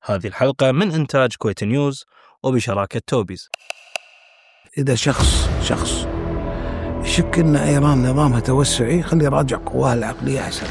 هذه الحلقة من إنتاج كويت نيوز وبشراكة توبيز. إذا شخص يشك أن إيران نظامها توسعي، خلي يراجع قواها العقلية أحسن.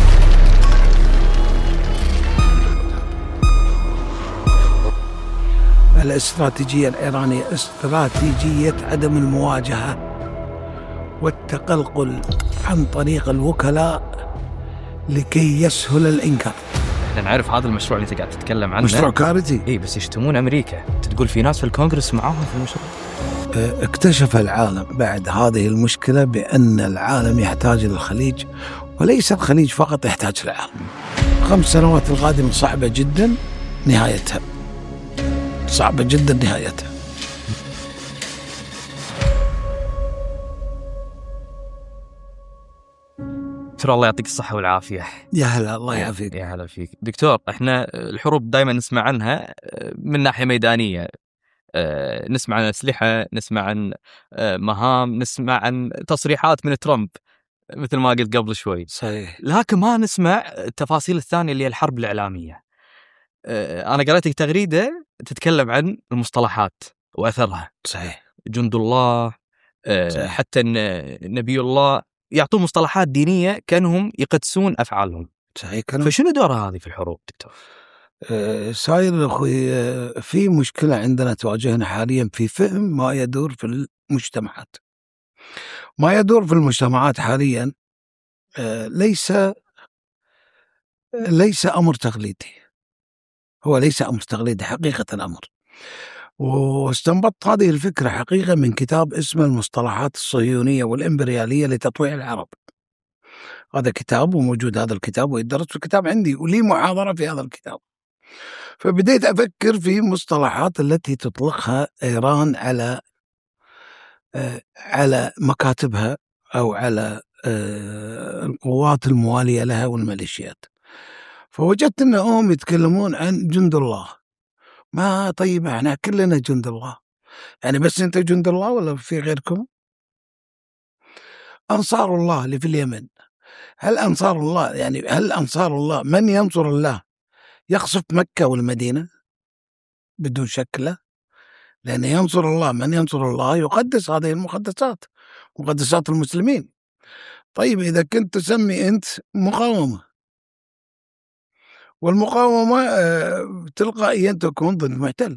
الاستراتيجية الإيرانية استراتيجية عدم المواجهة والتقلقل عن طريق الوكلاء لكي يسهل الإنكار. احنا نعرف هذا المشروع اللي انت قاعد تتكلم عنه مشروع كارثي. اي بس يشتمون امريكا، تقول في ناس في الكونغرس معاهم في المشروع. اكتشف العالم بعد هذه المشكلة بأن العالم يحتاج للخليج، وليس الخليج فقط يحتاج للعالم. 5 سنوات القادمة صعبة جدا نهايتها، صعبة جدا نهايتها. دكتور الله يعطيك الصحة والعافية. يا هلا، الله يعافيك. يا هلا فيك دكتور. احنا الحروب دائما نسمع عنها من ناحية ميدانية، نسمع عن أسلحة، نسمع عن مهام، نسمع عن تصريحات من ترامب مثل ما قلت قبل شوي. صحيح. لكن ما نسمع التفاصيل الثانية اللي هي الحرب الإعلامية. أنا قرأت تغريدة تتكلم عن المصطلحات وأثرها. صحيح. جند الله، صحيح. حتى نبي الله، يعطون مصطلحات دينية كانهم يقدسون أفعالهم. صحيح. فشنو دورها هذه في الحروب دكتور؟ ساير أخوي، في مشكلة عندنا تواجهنا حاليا في فهم ما يدور في المجتمعات. ما يدور في المجتمعات حاليا ليس أمر تقليدي. هو ليس أمر تقليدي حقيقة الأمر. واستنبطت هذه الفكرة حقيقة من كتاب اسمه المصطلحات الصهيونية والإمبريالية لتطويع العرب. هذا كتاب وموجود هذا الكتاب ويدرس في الكتاب عندي، ولي محاضرة في هذا الكتاب. فبديت أفكر في مصطلحات التي تطلقها إيران على مكاتبها أو على القوات الموالية لها والميليشيات. فوجدت أنهم يتكلمون عن جند الله. ما طيب، احنا كلنا جند الله، يعني بس أنت جند الله ولا في غيركم؟ أنصار الله اللي في اليمن، هل أنصار الله هل أنصار الله من ينصر الله يقصف مكة والمدينة بدون شك؟ لا، لأن ينصر الله من ينصر الله يقدس هذه المقدسات، مقدسات المسلمين. طيب إذا كنت تسمي أنت مقاومة، والمقاومة تلقائيا تكون ضد محتل.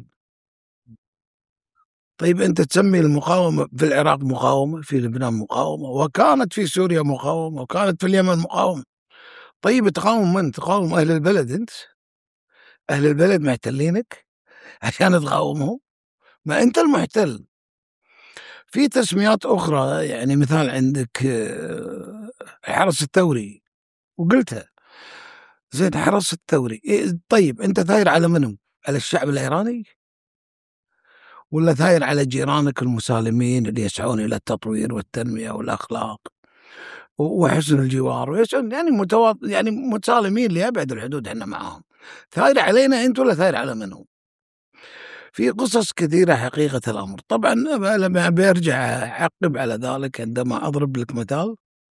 طيب أنت تسمي المقاومة في العراق مقاومة، في لبنان مقاومة، وكانت في سوريا مقاومة، وكانت في اليمن مقاومة. طيب تقاوم من؟ تقاوم أهل البلد. أنت أهل البلد محتلينك عشان تقاومهم؟ ما أنت المحتل. في تسميات أخرى، يعني مثال عندك الحرس الثوري، وقلتها زين حرس الثوري. طيب أنت ثاير على منهم؟ على الشعب الإيراني، ولا ثاير على جيرانك المسالمين اللي يسعون إلى التطوير والتنمية والأخلاق وحسن الجوار ويسعون، يعني متسالمين لأبعد الحدود احنا معهم؟ ثاير علينا أنت ولا ثاير على منهم؟ في قصص كثيرة حقيقة الأمر. طبعا لما بيرجع أعقب على ذلك عندما أضرب لك مثال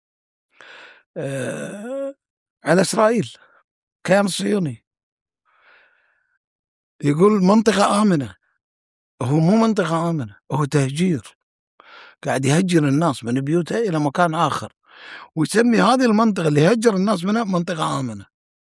على إسرائيل، كيان صهيوني يقول منطقة آمنة. هو مو منطقة آمنة، هو تهجير، قاعد يهجر الناس من بيوتها إلى مكان آخر، ويسمي هذه المنطقة اللي هجر الناس منها منطقة آمنة.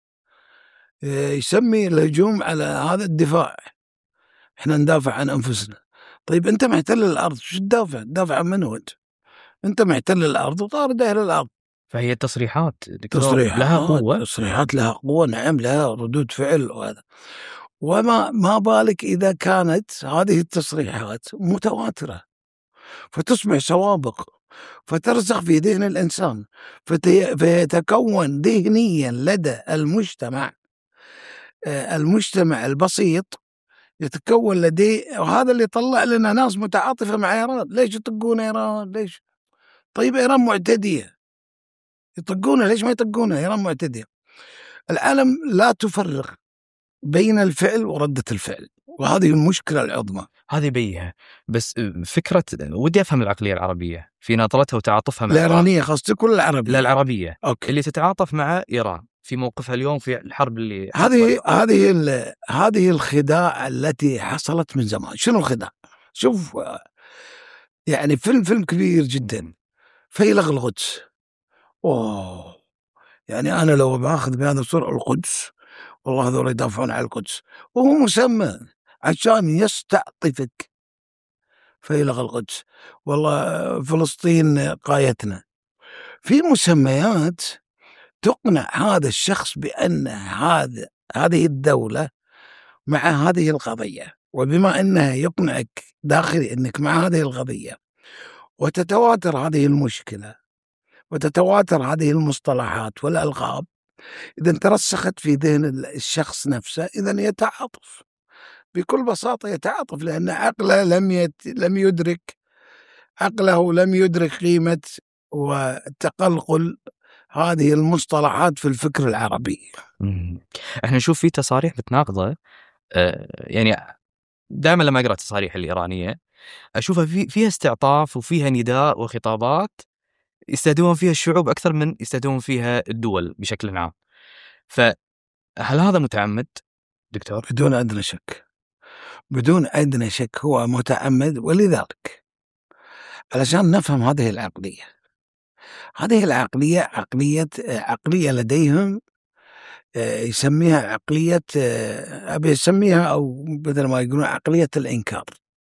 يسمي الهجوم على هذا الدفاع، احنا ندافع عن أنفسنا. طيب أنت محتل الأرض، شو تدافع عن منه؟ أنت محتل الأرض وطارد أهل الأرض. فهي تصريحات لها قوة. تصريحات لها قوة، نعم، لها ردود فعل. وهذا وما بالك إذا كانت هذه التصريحات متواترة، فتصبح سوابق، فترسخ في ذهن الإنسان، فيتكون ذهنيا لدى المجتمع البسيط، يتكون لديه. وهذا اللي طلع لنا ناس متعاطفة مع إيران. ليش يطقون إيران؟ ليش؟ طيب إيران معتدية، يطقونها، ليش ما يطقونها؟ إيران معتدية. العالم لا تفرق بين الفعل وردة الفعل، وهذه المشكلة العظمى. هذه بيها. بس فكرة ودي أفهم العقلية العربية في ناطرتها وتعاطفها مع الإيرانية قصدك ولا العربية؟ لا، العربية. أوكي. اللي تتعاطف مع إيران في موقفها اليوم في الحرب اللي هذه الخداع التي حصلت من زمان. شنو الخداع؟ شوف، يعني فيلم كبير جدا، فيلق القدس. يعني أنا لو باخذ بهذا الصورة القدس، والله هذول يدافعون عن القدس، وهو مسمى عشان يستعطفك. فيلق القدس، والله فلسطين قايتنا. في مسميات تقنع هذا الشخص بأن هذه الدولة مع هذه القضية، وبما أنها يقنعك داخلي أنك مع هذه القضية، وتتواتر هذه المشكلة، وتتواتر هذه المصطلحات والألقاب، إذا ترسخت في ذهن الشخص نفسه، إذا يتعاطف بكل بساطة، يتعاطف، لأن عقله لم يدرك قيمة وتقلقل هذه المصطلحات في الفكر العربي. احنا نشوف في تصاريح متناقضة. يعني دائما لما اقرا التصاريح الايرانيه اشوفها فيها استعطاف وفيها نداء وخطابات يستهدفون فيها الشعوب اكثر من يستهدفون فيها الدول بشكل عام. فهل هذا متعمد دكتور؟ بدون أدنى شك هو متعمد. ولذلك علشان نفهم هذه عقلية لديهم، يسميها عقلية، أبي يسميها أو بدل ما يقولون عقلية الإنكار.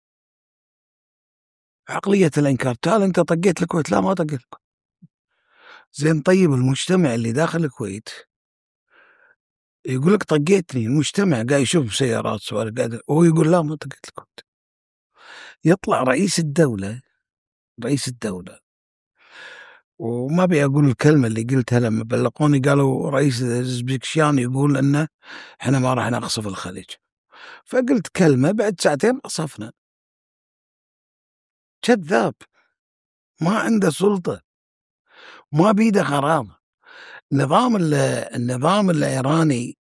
تعال أنت طقيت الكويت، لا ما طقيت الكويت. زين، طيب المجتمع اللي داخل الكويت يقول لك طقيتني، المجتمع قاعد يشوف سيارات سوالف، وهو يقول لا ما طقيت الكويت. يطلع رئيس الدولة، وما أبي أقول الكلمة اللي قلتها لما بلغوني، قالوا رئيس أوزبكستان يقول إنه إحنا ما راح نقصف الخليج، فقلت كلمة بعد ساعتين قصفنا. كذاب، ما عنده سلطة، ما بيده غرامة. النظام الإيراني،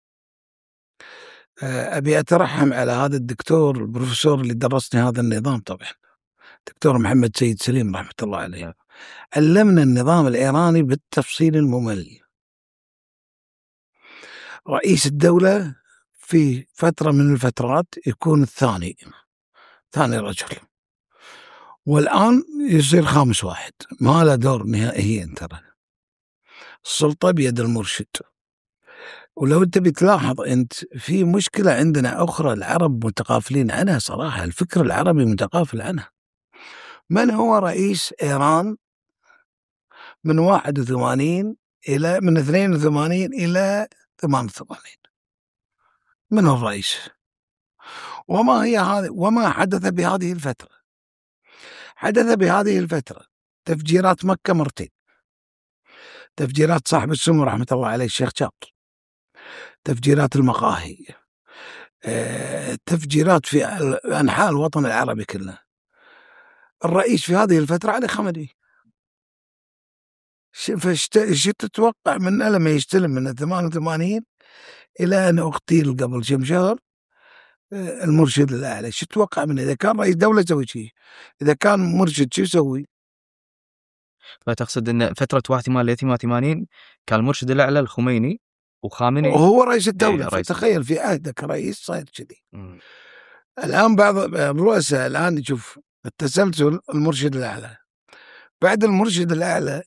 أبي أترحم على هذا الدكتور البروفيسور اللي درسني هذا النظام، طبعا دكتور محمد سيد سليم رحمة الله عليه، علمنا النظام الإيراني بالتفصيل الممل. رئيس الدولة في فترة من الفترات يكون ثاني رجل، والآن يصير خامس واحد، ما له دور نهائيا. ترى السلطة بيد المرشد. ولو انت بتلاحظ انت في مشكلة عندنا أخرى العرب متغافلين عنها، صراحة الفكر العربي متغافل عنها. من هو رئيس إيران من 82 إلى 88؟ من الرئيس؟ وما حدث بهذه الفترة؟ حدث بهذه الفترة تفجيرات مكة مرتين، تفجيرات صاحب السمو رحمة الله عليه الشيخ شاطر، تفجيرات المقاهي، تفجيرات في أنحاء الوطن العربي كله. الرئيس في هذه الفترة علي خمدي. شو تتوقع من لما يستلم من 88 إلى أن اغتيل قبل كم شهر المرشد الأعلى؟ شو تتوقع منه؟ إذا كان رئيس دولة يسوي شيء، إذا كان مرشد شو يسوي؟ فتقصد أن فترة 81 ل 88 كان المرشد الأعلى الخميني وخامنئي وهو رئيس الدولة. فتخيل في عهدك رئيس صاير كذي. الآن بعض الرؤساء الآن يشوف التسلسل، المرشد الأعلى بعد المرشد الأعلى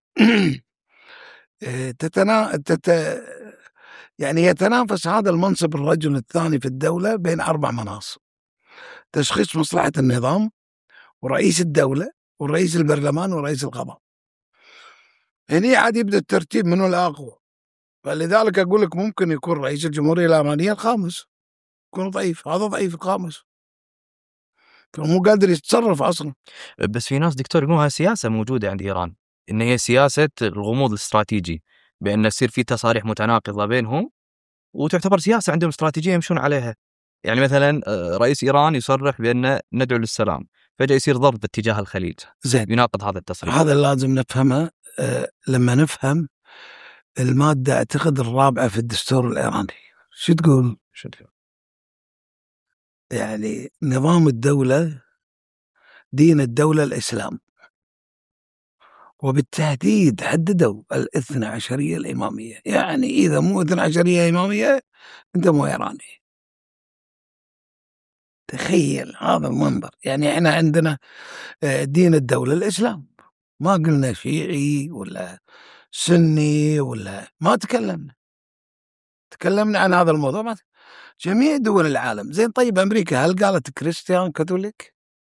يعني يتنافس هذا المنصب الرجل الثاني في الدولة بين 4 مناصب: تشخيص مصلحة النظام، ورئيس الدولة، ورئيس البرلمان، ورئيس القضاء. هني عاد يبدأ الترتيب منه الأقوى. فلذلك أقول لك ممكن يكون رئيس الجمهورية الإيرانية الخامس، يكون ضعيف، هذا ضعيف الخامس، فمو قادر يتصرف أصلا. بس في ناس دكتور يقولون هاي سياسة موجودة عند إيران، إن هي سياسة الغموض الاستراتيجي، بأن يصير في تصاريح متناقضة بينهم، وتعتبر سياسة عندهم استراتيجية يمشون عليها. يعني مثلا رئيس إيران يصرح بأن ندعو للسلام، فجأة يصير ضرب باتجاه الخليج، زين، يناقض هذا التصريح. هذا لازم نفهمه لما نفهم المادة أعتقد 4 في الدستور الإيراني. شو تقول؟ يعني نظام الدولة، دين الدولة الإسلام، وبالتهديد حددوا الاثنى عشرية الإمامية، يعني إذا مو اثنى عشرية إمامية أنت مو إيراني. تخيل هذا المنظر. يعني إحنا عندنا دين الدولة الإسلام، ما قلنا شيعي ولا سني ولا ما تكلمنا عن هذا الموضوع. ما جميع دول العالم زين. طيب أمريكا هل قالت كريستيان كاثوليك؟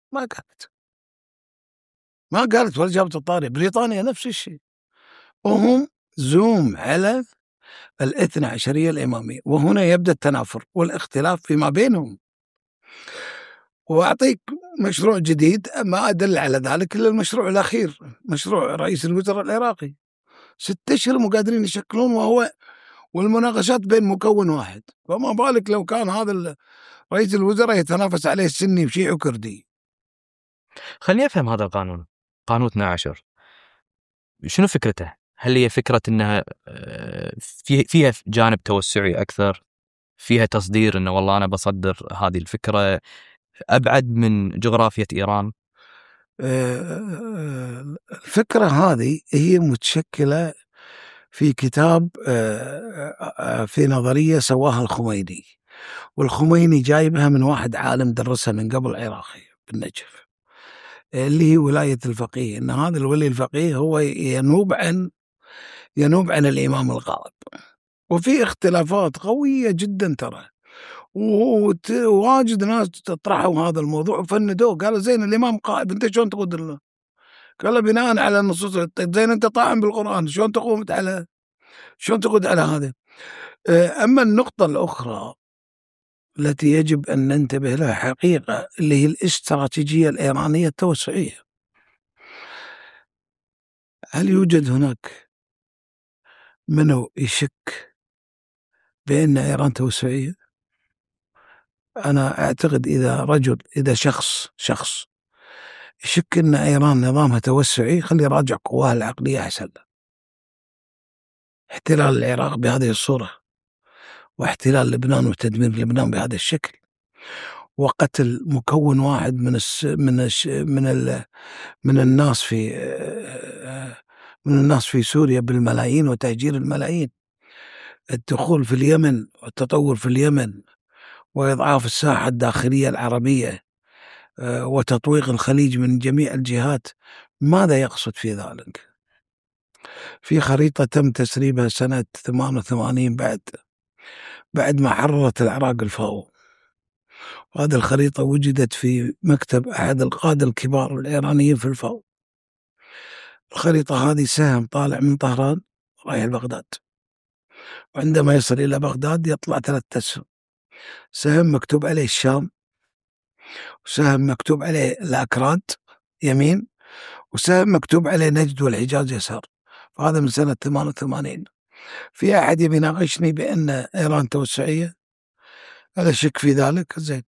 ما قالت ولا جابت الطاري. بريطانيا نفس الشيء، وهم زوم على الاثنى عشرية الإمامية. وهنا يبدأ التنافر والاختلاف فيما بينهم. وأعطيك مشروع جديد ما أدل على ذلك إلا المشروع الأخير، مشروع رئيس الوزراء العراقي. 6 أشهر مو قادرين يشكلون، والمناقشات بين مكون واحد. فما بالك لو كان هذا رئيس الوزراء يتنافس عليه سني وشيعي وكردي. خليني أفهم هذا القانون، قانون 12 شنو فكرته؟ هل هي فكرة أنها فيها جانب توسعي أكثر، فيها تصدير أنه والله أنا بصدر هذه الفكرة أبعد من جغرافية إيران؟ الفكرة هذه هي متشكلة في كتاب، في نظرية سواها الخميني، والخميني جايبها من واحد عالم درسها من قبل عراقي بالنجف، اللي هي ولاية الفقيه. إن هذا الولي الفقيه هو ينوب عن الإمام الغائب. وفي اختلافات قوية جدا ترى، وواجد ناس تطرحوا هذا الموضوع وفندوه. قالوا زين الإمام قائب، أنت شلون تقود له؟ قال بناء على النصوص. زين أنت طاعن بالقرآن، شلون تقود على هذا؟ أما النقطة الأخرى التي يجب أن ننتبه لها حقيقة، اللي هي الاستراتيجية الإيرانية التوسعية. هل يوجد هناك منو يشك بأن إيران توسعية؟ أنا أعتقد إذا شخص يشك أن إيران نظامها توسعي، خلي يراجع قواها العقلية أحسن. احتلال العراق بهذه الصورة، واحتلال لبنان وتدمير لبنان بهذا الشكل، وقتل مكون واحد من الناس في سوريا بالملايين، وتهجير الملايين، الدخول في اليمن والتطور في اليمن، وإضعاف الساحة الداخلية العربية، وتطويق الخليج من جميع الجهات. ماذا يقصد في ذلك؟ في خريطة تم تسريبها سنة 88 بعد ما حررت العراق الفاو. وهذه الخريطة وجدت في مكتب أحد القادة الكبار الإيرانيين في الفاو. الخريطة هذه سهم طالع من طهران رايح لبغداد، وعندما يصل إلى بغداد يطلع 3 أسهم. سهم مكتوب عليه الشام، وسهم مكتوب عليه الأكراد يمين، وسهم مكتوب عليه نجد والحجاز يسار. فهذا من سنة 88. في أحد يبي يناقشني بأن إيران توسعية؟ أنا شك في ذلك. زين،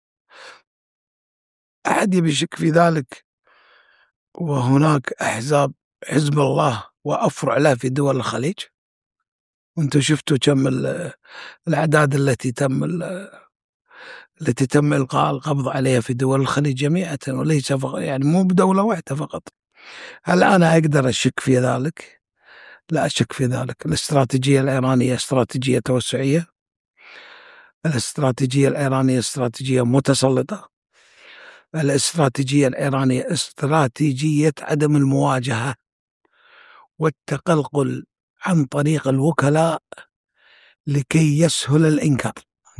أحد يبي يشك في ذلك؟ وهناك أحزاب، حزب الله وأفرع له في دول الخليج، وانتم شفتوا كم الأعداد التي تم إلقاء القبض عليها في دول الخليج جميعا، وليس يعني مو بدولة واحدة فقط. هل أنا أقدر أشك في ذلك؟ لا أشك في ذلك. الاستراتيجية الإيرانية استراتيجية توسعية، الاستراتيجية الإيرانية استراتيجية متسلطة، الاستراتيجية الإيرانية استراتيجية عدم المواجهة والتقلقل عن طريق الوكلاء لكي يسهل الإنكار.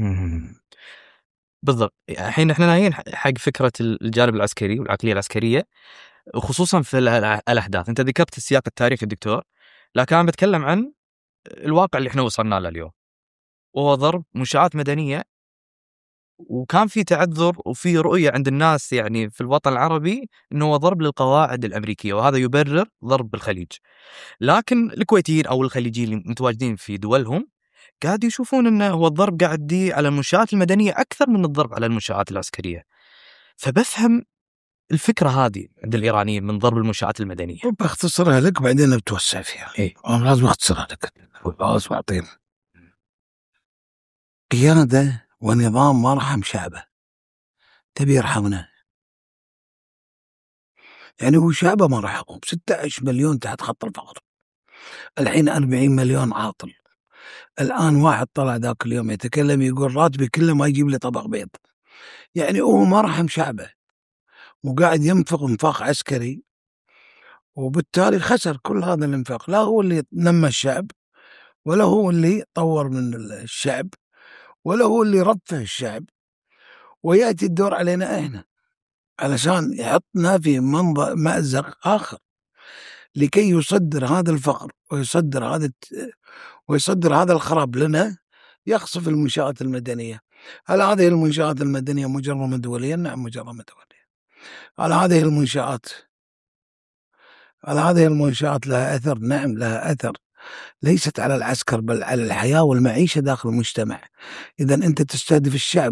بالضبط. الحين احنا نايين حق فكرة الجانب العسكري والعقلية العسكرية، خصوصا في الأحداث. انت ذكرت السياق التاريخي دكتور، لكن أنا بتكلم عن الواقع اللي احنا وصلنا له اليوم، وهو ضرب منشآت مدنية. وكان في تعذر وفي رؤية عند الناس يعني في الوطن العربي انه هو ضرب للقواعد الأمريكية، وهذا يبرر ضرب بالخليج. لكن الكويتيين او الخليجيين اللي متواجدين في دولهم قاعد يشوفون انه هو الضرب قاعد يدي على المنشآت المدنية اكثر من الضرب على المنشآت العسكرية. فبفهم الفكرة هذه عند الإيرانيين من ضرب المنشآت المدنية. بختصرها لك بعدين بتوسع فيها. أنا لازم أختصرها لك، لازم أعطيهم قيادة ونظام ما رحم شعبه، تبي يرحمنا. يعني هو شعبه ما رحقهم 16 مليون تحت خط الفقر، الحين 40 مليون عاطل. الآن واحد طلع ذاك اليوم يتكلم يقول راتبي كله ما يجيب لي طبق بيض. يعني هو ما رحم شعبه وقاعد ينفق انفاق عسكري، وبالتالي خسر كل هذا الانفاق. لا هو اللي نمى الشعب، ولا هو اللي طور من الشعب، ولا هو اللي رفه الشعب. ويأتي الدور علينا احنا علشان يحطنا في مأزق آخر لكي يصدر هذا الفقر ويصدر هذا الخراب لنا، يخصف المنشآت المدنية. هل هذه المنشآت المدنية مجرمة دوليا؟ نعم مجرمة دوليا. هل هذه المنشآت لها أثر؟ نعم لها أثر، ليست على العسكر بل على الحياة والمعيشة داخل المجتمع. إذا أنت تستهدف الشعب،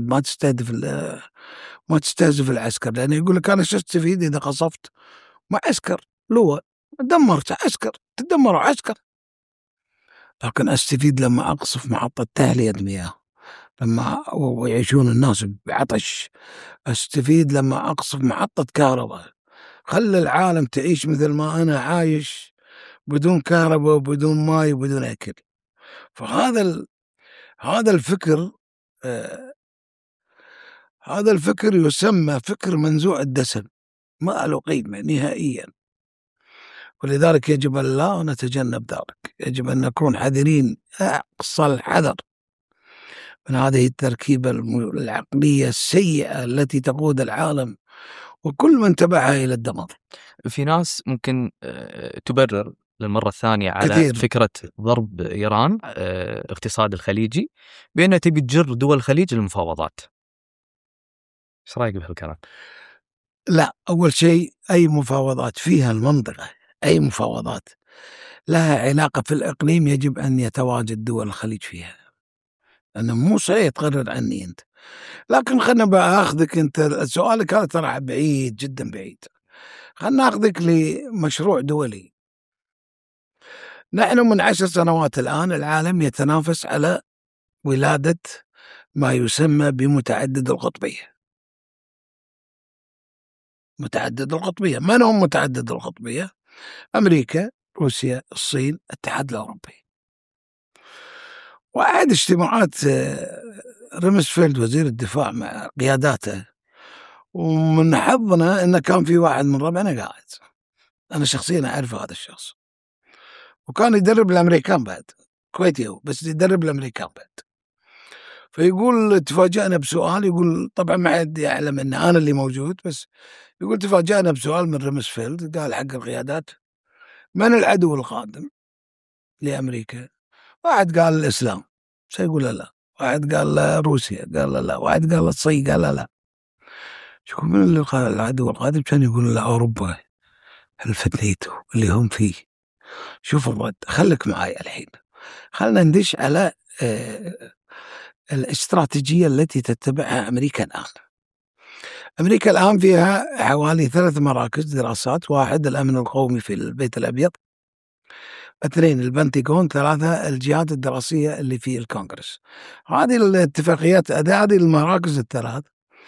ما تستهدف العسكر، لأنه يقول لك أنا شو استفيد إذا قصفت مع عسكر؟ لو دمرت عسكر تدمروا عسكر، لكن أستفيد لما أقصف محطة تهلية مياه ويعيشون الناس بعطش. أستفيد لما أقصف محطة كهرباء، خلي العالم تعيش مثل ما أنا عايش، بدون كهرباء وبدون ماء وبدون أكل. هذا الفكر هذا الفكر يسمى فكر منزوع الدسم، ما له قيمة نهائيا. ولذلك يجب أن لا نتجنب ذلك، يجب أن نكون حذرين أقصى الحذر من هذه التركيبة العقلية السيئة التي تقود العالم وكل من تبعها إلى الدمار. في ناس ممكن تبرر للمرة الثانية على كثير. فكرة ضرب إيران اقتصاد الخليجي بأنها تبي تجر دول الخليج للمفاوضات. ايش رايك بهالكلام؟ لا، أول شيء أي مفاوضات فيها المنطقة، أي مفاوضات لها علاقة في الإقليم يجب أن يتواجد دول الخليج فيها، أنا مو صحيح تقرر عني أنت. لكن خلنا بأخذك أنت، سؤالك هذا ترى بعيد جدا بعيد. خلنا أخذك لمشروع دولي. نحن من 10 سنوات الآن العالم يتنافس على ولادة ما يسمى بمتعدد القطبية. متعدد القطبية، من هم متعدد القطبية؟ أمريكا، روسيا، الصين، الاتحاد الأوروبي. وأحد اجتماعات رمسفيلد وزير الدفاع مع قياداته، ومن حظنا أنه كان في واحد من ربعنا قاعد، أنا شخصيا أعرف هذا الشخص، وكان يدرب الأمريكان بعد، كويتي هو بس يدرب الأمريكان بعد. فيقول تفاجأنا بسؤال، يقول طبعا ما حد يعلم أن أنا اللي موجود، بس يقول تفاجأنا بسؤال من رمسفيلد، قال حق القيادات من العدو القادم لأمريكا؟ واحد قال الإسلام، سيقول لا. واحد قال روسيا، قال لا. واحد قال الصين، قال لا. شوف من اللي قال العدو القادم؟ كان يقول لا، أوروبا، حلف الناتو اللي هم فيه. شوف الرد، خليك معي الحين، خلنا ندش على الاستراتيجية التي تتبعها أمريكا الآن. أمريكا الآن فيها حوالي 3 مراكز دراسات: 1 الأمن القومي في البيت الأبيض، 2 البنتاغون، 3 الجهات الدراسية اللي في الكونغرس. هذه الاتفاقيات، هذه المراكز الثلاث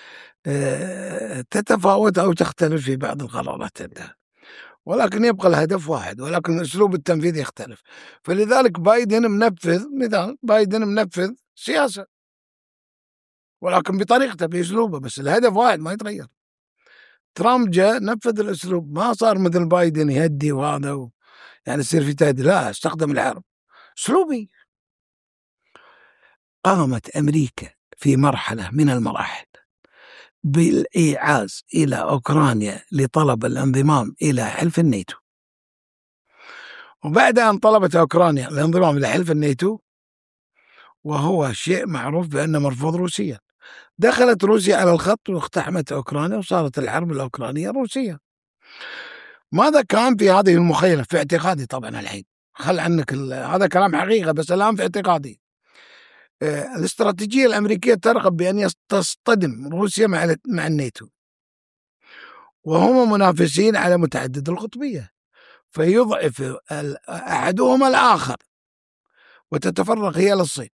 تتفاوت أو تختلف في بعض القرارات عندها، ولكن يبقى الهدف واحد، ولكن أسلوب التنفيذ يختلف. فلذلك بايدن منفذ سياسة، ولكن بطريقته بأسلوبه، بس الهدف واحد ما يتغير. ترامب جاء نفذ الأسلوب، ما صار مثل بايدن يهدي وهذا يعني يصير في تهدي، لا، استخدم الحرب أسلوبي. قامت أمريكا في مرحلة من المراحل بالإيعاز إلى أوكرانيا لطلب الانضمام إلى حلف الناتو، وبعد أن طلبت أوكرانيا الانضمام إلى حلف الناتو، وهو شيء معروف بأنه مرفوض روسيا، دخلت روسيا على الخط واقتحمت أوكرانيا، وصارت الحرب الأوكرانية روسية. ماذا كان في هذه المخيلة في اعتقادي طبعا الحين، خل عنك هذا كلام حقيقة، بس الآن في اعتقادي الاستراتيجية الأمريكية ترغب بأن تصطدم روسيا مع الناتو، وهما منافسين على متعدد القطبية، فيضعف أحدهما الآخر وتتفرق هي للصين.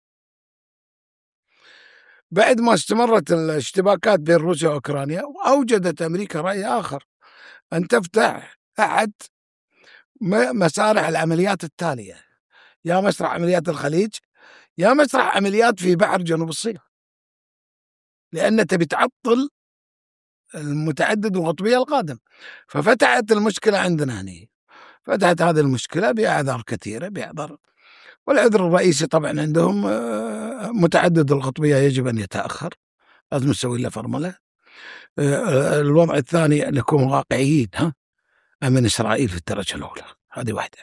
بعد ما استمرت الاشتباكات بين روسيا وأوكرانيا، أوجدت أمريكا رأي آخر، أن تفتح أحد مسارح العمليات التالية: يا مسرح عمليات الخليج، يا مسرح عمليات في بحر جنوب الصين، لأن تبي تعطل المتعدد القطبية القادم. ففتحت المشكلة عندنا هنا، فتحت هذه المشكلة بأعذار كثيرة، بأعذار، والعذر الرئيسي طبعا عندهم متعدد القطبية يجب أن يتأخر، لازم نسوي له فرملة. الوضع الثاني أن نكون واقعيين، أمن إسرائيل في الدرجة الأولى، هذه واحدة.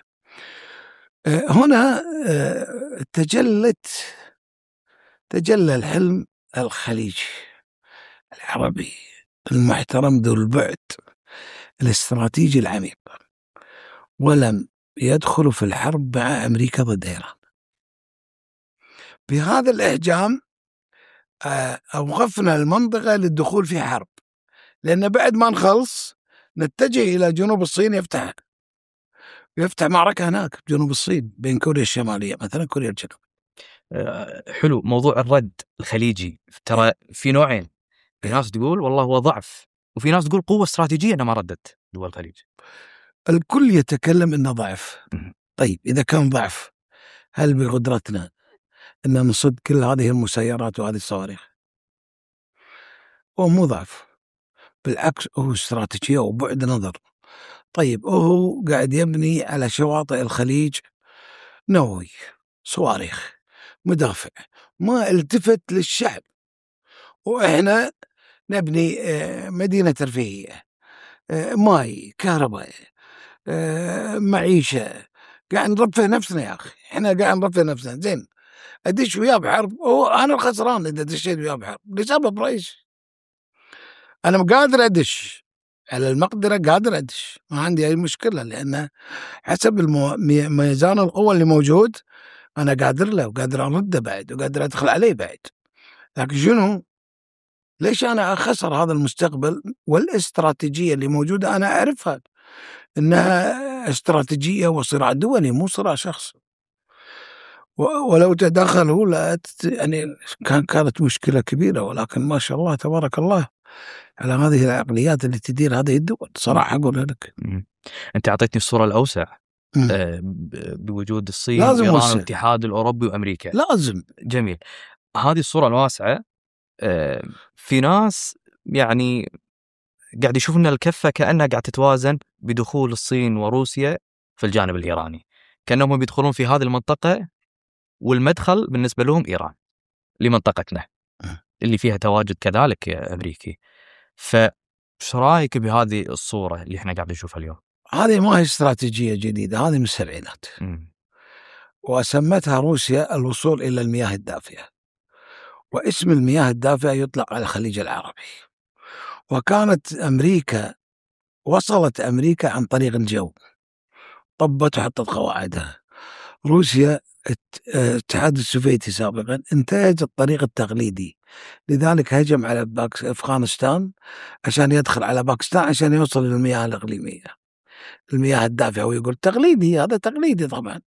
هنا تجلى الحلم الخليجي العربي المحترم ذو البعد الاستراتيجي العميق، ولم يدخل في الحرب مع أمريكا ضد إيران. بهذا الإحجام أوقفنا المنطقة للدخول في حرب، لأن بعد ما نخلص نتجه إلى جنوب الصين، يفتح معركة هناك في جنوب الصين بين كوريا الشمالية مثلا كوريا الجنوبية. حلو. موضوع الرد الخليجي ترى في نوعين، في ناس تقول والله هو ضعف، وفي ناس تقول قوة استراتيجية أنها ما ردت دول الخليج. الكل يتكلم إنه ضعف. طيب إذا كان ضعف، هل بقدرتنا أن نصد كل هذه المسيرات وهذه الصواريخ؟ هو مو ضعف، بالعكس هو استراتيجية وبعد نظر. طيب هو قاعد يبني على شواطئ الخليج نووي، صواريخ، مدافع، ما التفت للشعب. وإحنا نبني مدينة ترفيهية، ماي، كهرباء، معيشة، قاعد نرفه نفسنا يا أخي. إحنا قاعد نرفه نفسنا. زين أدش وياه بحرب، أنا الخسران إذا دشيت وياه بحرب لسبب رئيسي. أنا قادر أدش على المقدرة، قادر أدش، ما عندي أي مشكلة، لأن حسب ميزان القوة اللي موجود أنا قادر له وقادر أرده بعد وقادر أدخل عليه بعد. لكن شنو؟ ليش أنا أخسر هذا المستقبل والاستراتيجية اللي موجودة؟ أنا أعرفها إنها استراتيجية وصراع دولي، مو صراع شخصي. ولو تدخلوا يعني كانت مشكلة كبيرة، ولكن ما شاء الله تبارك الله على هذه العقليات اللي تدير هذه الدول. صراحة أقول لك. أنت أعطيتني الصورة الأوسع بوجود الصين وإيران والاتحاد الأوروبي وأمريكا. لازم. جميل. هذه الصورة الواسعة في ناس يعني قاعد يشوفون الكفة كأنها قاعد تتوازن بدخول الصين وروسيا في الجانب الإيراني، كأنهم بيدخلون في هذه المنطقة والمدخل بالنسبة لهم إيران لمنطقتنا اللي فيها تواجد كذلك أمريكي. فش رأيك بهذه الصورة اللي احنا قاعد نشوفها اليوم؟ هذه ما هي استراتيجية جديدة، هذه من السبعينات، وسمتها روسيا الوصول إلى المياه الدافئة، واسم المياه الدافئة يطلق على الخليج العربي. وكانت أمريكا، وصلت أمريكا عن طريق الجو، طبت وحطت قواعدها. روسيا الاتحاد السوفيتي سابقا انتهج الطريق التقليدي، لذلك هجم على أفغانستان عشان يدخل على باكستان عشان يوصل للمياه الإقليمية، المياه الدافئة. ويقول تقليدي، هذا تقليدي طبعا.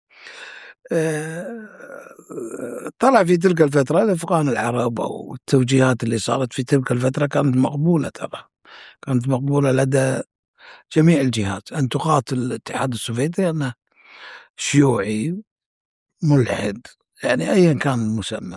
طلع في تلك الفترة الأفغان العرب أو التوجيهات اللي صارت في تلك الفترة كانت مقبولة، ترى كانت مقبولة لدى جميع الجهات، أن تقاتل الاتحاد السوفيتي أنه شيوعي ملحد، يعني أيا كان المسمى.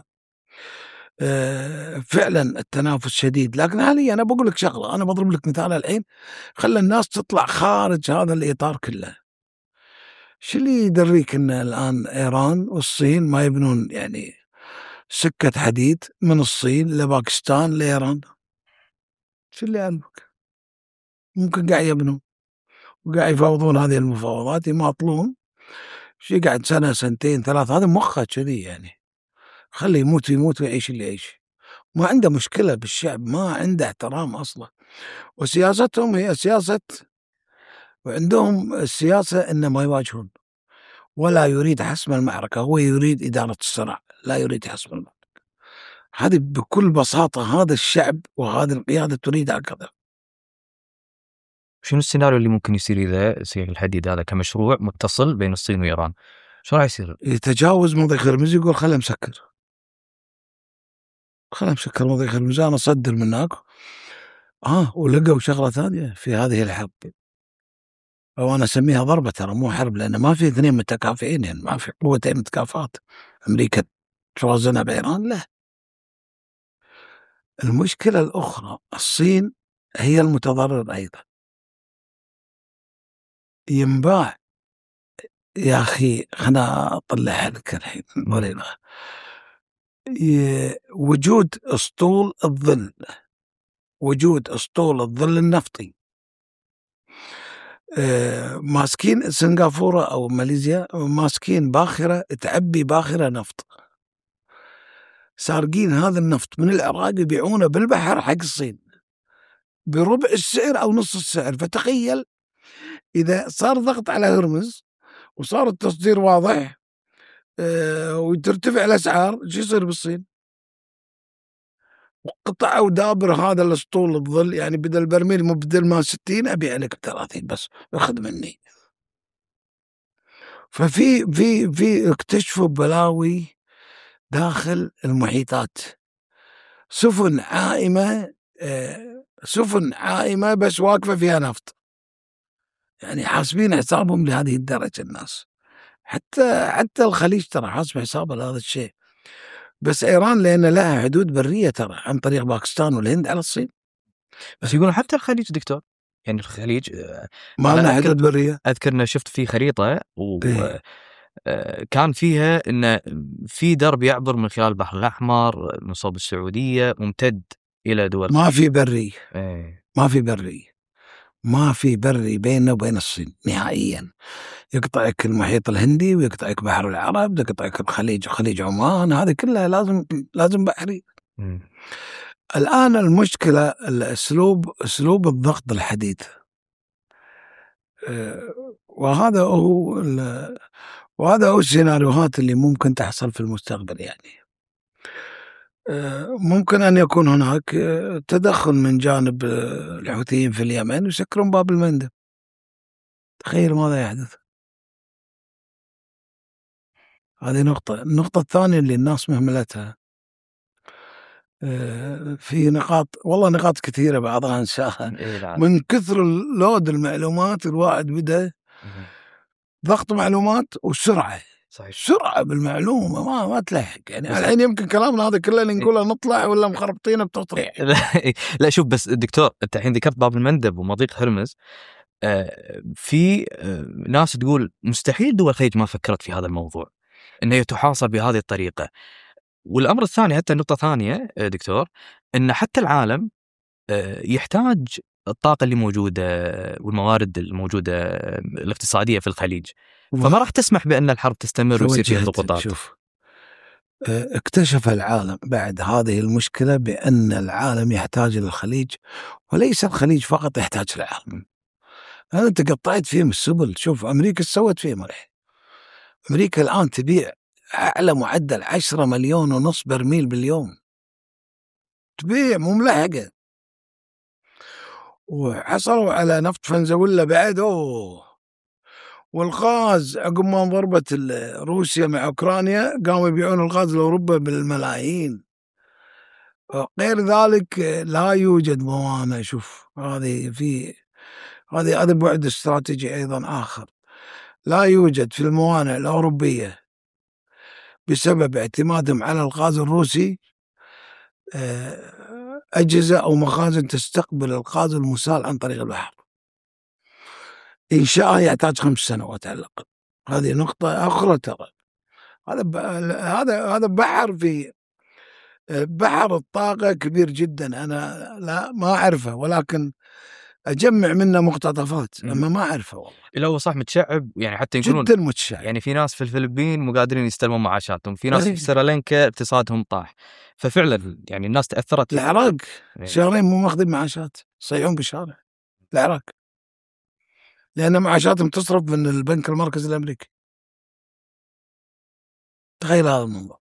فعلا التنافس شديد. لكن حاليا أنا بقول لك شغلة، أنا بضرب لك مثال الحين، خلى الناس تطلع خارج هذا الإطار كله. شو اللي يدريك أن الآن إيران والصين ما يبنون يعني سكة حديد من الصين لباكستان لإيران؟ شو اللي يعلمك؟ ممكن قاعد يبنون وقاعد يفاوضون هذه المفاوضات، يماطلون شي قاعد سنة سنتين ثلاث. هذا مخه كذي يعني، خليه يموت ويعيش اللي يعيش. ما عنده مشكلة بالشعب، ما عنده احترام أصلا. وسياستهم هي سياسة، وعندهم السياسة إنه ما يواجهون، ولا يريد حسم المعركة، هو يريد إدارة الصراع، لا يريد حسم المعركة. هذه بكل بساطة هذا الشعب وهذه القيادة تريد هكذا. شنو السيناريو اللي ممكن يصير إذا يصير الحديد هذا كمشروع متصل بين الصين وإيران؟ شو راح يصير؟ يتجاوز مضيق هرمز، يقول خلينا مسكر مضيق هرمز، أنا أصدر من هناك ولقوا شغلة ثانية في هذه الحرب، أو أنا أسميها ضربة، ترى مو حرب، لأن ما في اثنين متكافئين، يعني ما في قوتين متكافئات أمريكا توازنها بإيران، لا. المشكلة الأخرى الصين هي المتضرر أيضا. ينباع يا أخي، خلنا أطلع لك الحين طريقة. وجود أسطول الظل، وجود أسطول الظل النفطي، ماسكين سنغافورة أو ماليزيا، ماسكين باخرة تعبي باخرة نفط، سارقين هذا النفط من العراق يبيعونه بالبحر حق الصين بربع السعر أو نص السعر. فتخيل إذا صار ضغط على هرمز وصار التصدير واضح وترتفع الأسعار، شو يصير بالصين؟ وقطعوا دابر هذا الاسطول الظل، يعني بدل البرميل بدل ما 60 أبيع لك ب30 بس، أخذ مني. في اكتشفوا بلاوي داخل المحيطات، سفن عائمة، سفن عائمة بس واقفة فيها نفط، يعني حاسبين حسابهم لهذه الدرجة الناس. حتى الخليج ترى حاسب حسابه لهذا الشيء، بس إيران لأن لها حدود برية ترى عن طريق باكستان والهند على الصين. بس يقولون حتى الخليج دكتور، يعني الخليج ما لنا حدود برية. أذكر أن شفت في خريطة إيه. كان فيها أن في درب يعبر من خلال البحر الأحمر من صوب السعودية ممتد إلى دول. ما في بري. إيه. ما في بري بيننا وبين الصين نهائيا. يقطعك المحيط الهندي ويقطعك بحر العرب، يقطعك الخليج وخليج عمان، هذه كلها لازم بحري. الآن المشكلة أسلوب الضغط الحديث، وهذا هو السيناريوهات اللي ممكن تحصل في المستقبل. يعني ممكن أن يكون هناك تدخل من جانب الحوثيين في اليمن ويسكرون باب المندب. تخيل ماذا يحدث. هذه نقطة. النقطة الثانية اللي الناس مهملتها، في نقاط كثيرة بعضها انساها. من كثر اللود المعلومات الواحد بدأ ضغط معلومات وسرعة. صحيح. سرعة بالمعلومة ما تلحق. يعني الحين يمكن كلامنا هذا كله اللي نقوله نطلع ولا مخربطينه بتصريح. لا شوف بس دكتور، انت الحين ذكرت باب المندب ومضيق هرمز. في ناس تقول مستحيل دول الخليج ما فكرت في هذا الموضوع، انه تحاصر بهذه الطريقة. والأمر الثاني، حتى النقطة ثانية دكتور، أن حتى العالم يحتاج الطاقة اللي موجودة والموارد الموجودة الاقتصادية في الخليج، فما راح تسمح بأن الحرب تستمر ويصير فيها ضغوطات. شوف، اكتشف العالم بعد هذه المشكلة بأن العالم يحتاج للخليج، وليس الخليج فقط يحتاج للعالم. أنت قطعت فيهم السبل. شوف أمريكا سوت فيهم الحين. أمريكا الآن تبيع أعلى معدل 10 مليون ونص برميل باليوم، تبيع مو ملحقة. وحصلوا على نفط فنزويلا بعد. والغاز عقب ما ضربت روسيا مع أوكرانيا قاموا يبيعون الغاز لأوروبا بالملايين. غير ذلك لا يوجد موانئ. شوف هذا بعد استراتيجي أيضا آخر. لا يوجد في الموانئ الأوروبية بسبب اعتمادهم على الغاز الروسي أجهزة أو مخازن تستقبل الغاز المسال عن طريق البحر. إنشاءها يحتاج 5 سنوات على الأقل. هذه نقطة أخرى ترى. هذا بحر الطاقة كبير جدا. أنا ما أعرفه، ولكن أجمع منه مقتطفات، أما ما أعرفه والله. إلا هو صح متشعب، يعني حتى يقولون جدا متشعب. يعني في ناس في الفلبين مو قادرين يستلمون معاشاتهم، في ناس في سريلانكا اقتصادهم طاح. ففعلا يعني الناس تأثرت. العراق شهرين مو ماخذين معاشات، صيحون بالشارع العراق، لأن معاشاتهم تصرف من البنك المركزي الأمريكي. تخيل هذا المنظر.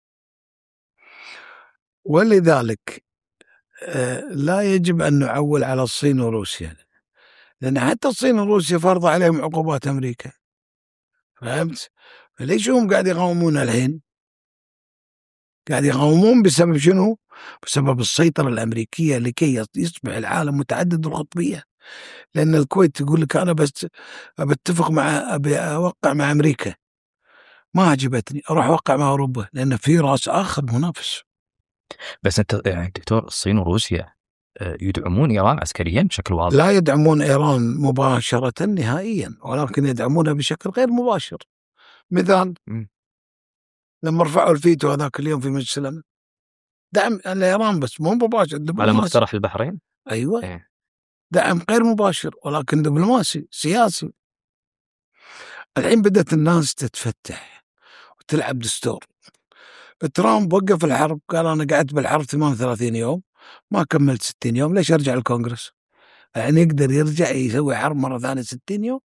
ولذلك لا يجب أن نعول على الصين وروسيا، لأن حتى الصين وروسيا فرض عليهم عقوبات أمريكا. فهمت؟ فليش هم قاعد يقاومون الحين؟ قاعد يقاومون بسبب شنو؟ بسبب السيطرة الأمريكية لكي يصبح العالم متعدد القطبية. لأن الكويت تقول لك أنا بس بتفق أبي أوقع مع أمريكا، ما عجبتني، أروح أوقع مع أوروبا، لأن في رأس آخر منافس. بس أنت يعني دكتور، الصين وروسيا يدعمون إيران عسكريا بشكل واضح؟ لا يدعمون إيران مباشرة نهائيا، ولكن يدعمونها بشكل غير مباشر. مثال، لما رفعوا الفيتو هذاك اليوم في مجلس الأمن، دعم لإيران بس مو مباشر، على دبلوماسي. مقترح البحرين؟ أيوة. إيه. دعم غير مباشر ولكن دبلوماسي سياسي. الحين بدأت الناس تتفتح وتلعب دستور. ترامب وقف الحرب، قال أنا قعدت بالحرب 38 يوم، ما كملت 60 يوم، ليش أرجع الكونغرس؟ يعني يقدر يرجع يسوي حرب مرة ثانية 60 يوم.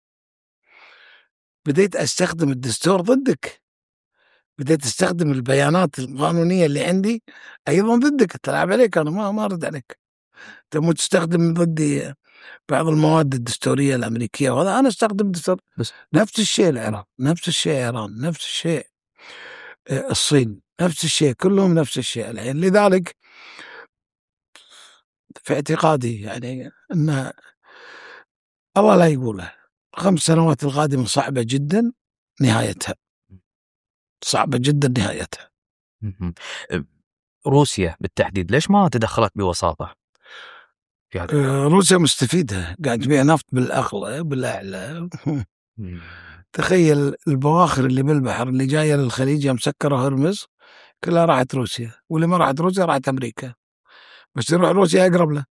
بديت أستخدم الدستور ضدك، بديت أستخدم البيانات القانونية اللي عندي أيضا ضدك، تلعب عليك، أنا ما أرد عليك. تبغى تستخدم ضدي بعض المواد الدستورية الأمريكية، وهذا أنا أستخدم دستور. بس نفس الشيء العراق، نفس الشيء إيران، نفس الشيء الصين، نفس الشيء، كلهم نفس الشيء الحين. لذلك في اعتقادي يعني أن الله لا يقوله، 5 سنوات القادمة صعبة جدا نهايتها، صعبة جدا نهايتها. روسيا بالتحديد ليش ما تدخلت بوساطة في هذا؟ روسيا مستفيدة، قاعد تبيع نفط بالأغلى بالأعلى. تخيل البواخر اللي بالبحر اللي جاية للخليج يا مسكرة هرمز كلها راحت روسيا، واللي ما راحت روسيا راحت أمريكا، بس تروح روسيا أقرب له.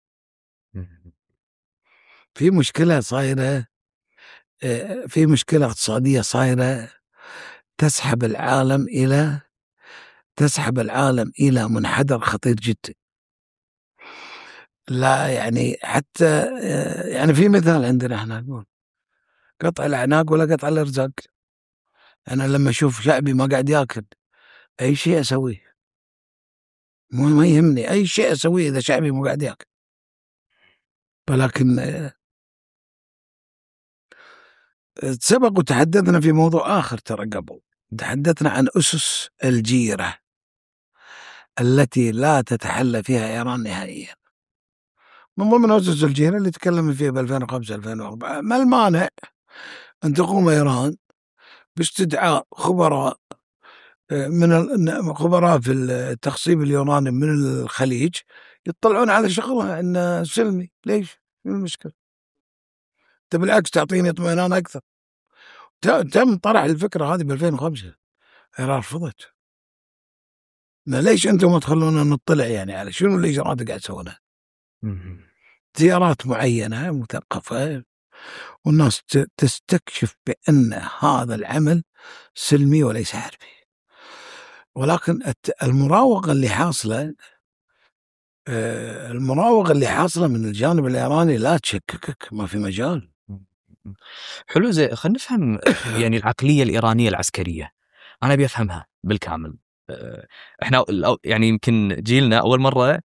في مشكلة صايرة، في مشكلة اقتصادية صايرة تسحب العالم إلى منحدر خطير جدا. لا يعني حتى يعني في مثال عندنا احنا نقول قطع الأعناق ولا قطع الأرزاق. أنا لما أشوف شعبي ما قاعد يأكل، أي شيء أسويه، ما يهمني أي شيء أسويه إذا شعبي ما قاعد يأكل. ولكن سبق وتحدثنا في موضوع آخر ترى قبل، تحدثنا عن أسس الجيرة التي لا تتحلى فيها إيران نهائيا. من ضمن أسس الجيرة اللي تكلم فيها ب 2005 2004، ما المانع أن تقوم إيران باستدعاء خبراء من خبراء في التخصيب اليوراني من الخليج يطلعون على شغلها إنه سلمي. ليش؟ شو المشكلة؟ بالعكس تعطيني اطمئنان أكثر. تم طرح الفكرة هذه ب 2005، إيران رفضت. ليش أنتم ما تخلونا نطلع يعني على شنو الإجراءات اللي قاعد تسوونها؟ زيارات معينة مثقفة، والناس تستكشف بأن هذا العمل سلمي وليس حربي. ولكن المراوغة اللي حاصلة من الجانب الإيراني لا تشككك، ما في مجال. حلو، زي خلينا نفهم يعني العقلية الإيرانية العسكرية، أنا بيفهمها بالكامل. احنا يعني يمكن جيلنا أول مرة،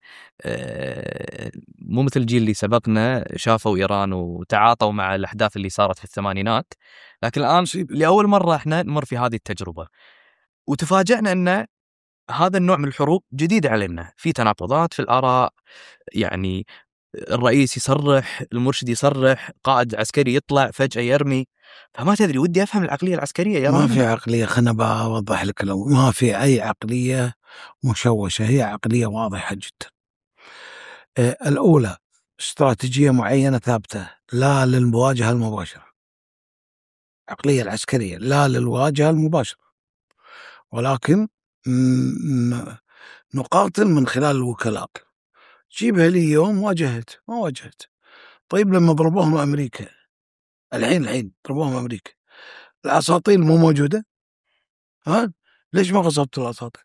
مو مثل الجيل اللي سبقنا شافوا إيران وتعاطوا مع الأحداث اللي صارت في الثمانينات، لكن الآن لأول مرة احنا نمر في هذه التجربة، وتفاجأنا أن هذا النوع من الحروب جديد علينا، في تناقضات في الآراء، يعني الرئيس يصرح، المرشد يصرح، قائد عسكري يطلع فجأة يرمي. فما تدري، ودي أفهم العقلية العسكرية يا ما في عقلية، خلنا بوضح لك الأمر، ما في أي عقلية مشوشة، هي عقلية واضحة جدا. الأولى استراتيجية معينة ثابتة، لا للمواجهة المباشرة. عقلية العسكرية لا للمواجهة المباشرة، ولكن نقاتل من خلال الوكلاء. جيبها لي يوم واجهت ما واجهت. طيب لما ضربوهم أمريكا، الحين ضربوهم أمريكا، الأساطيل مو موجودة، ها ليش ما غصبتوا الأساطيل؟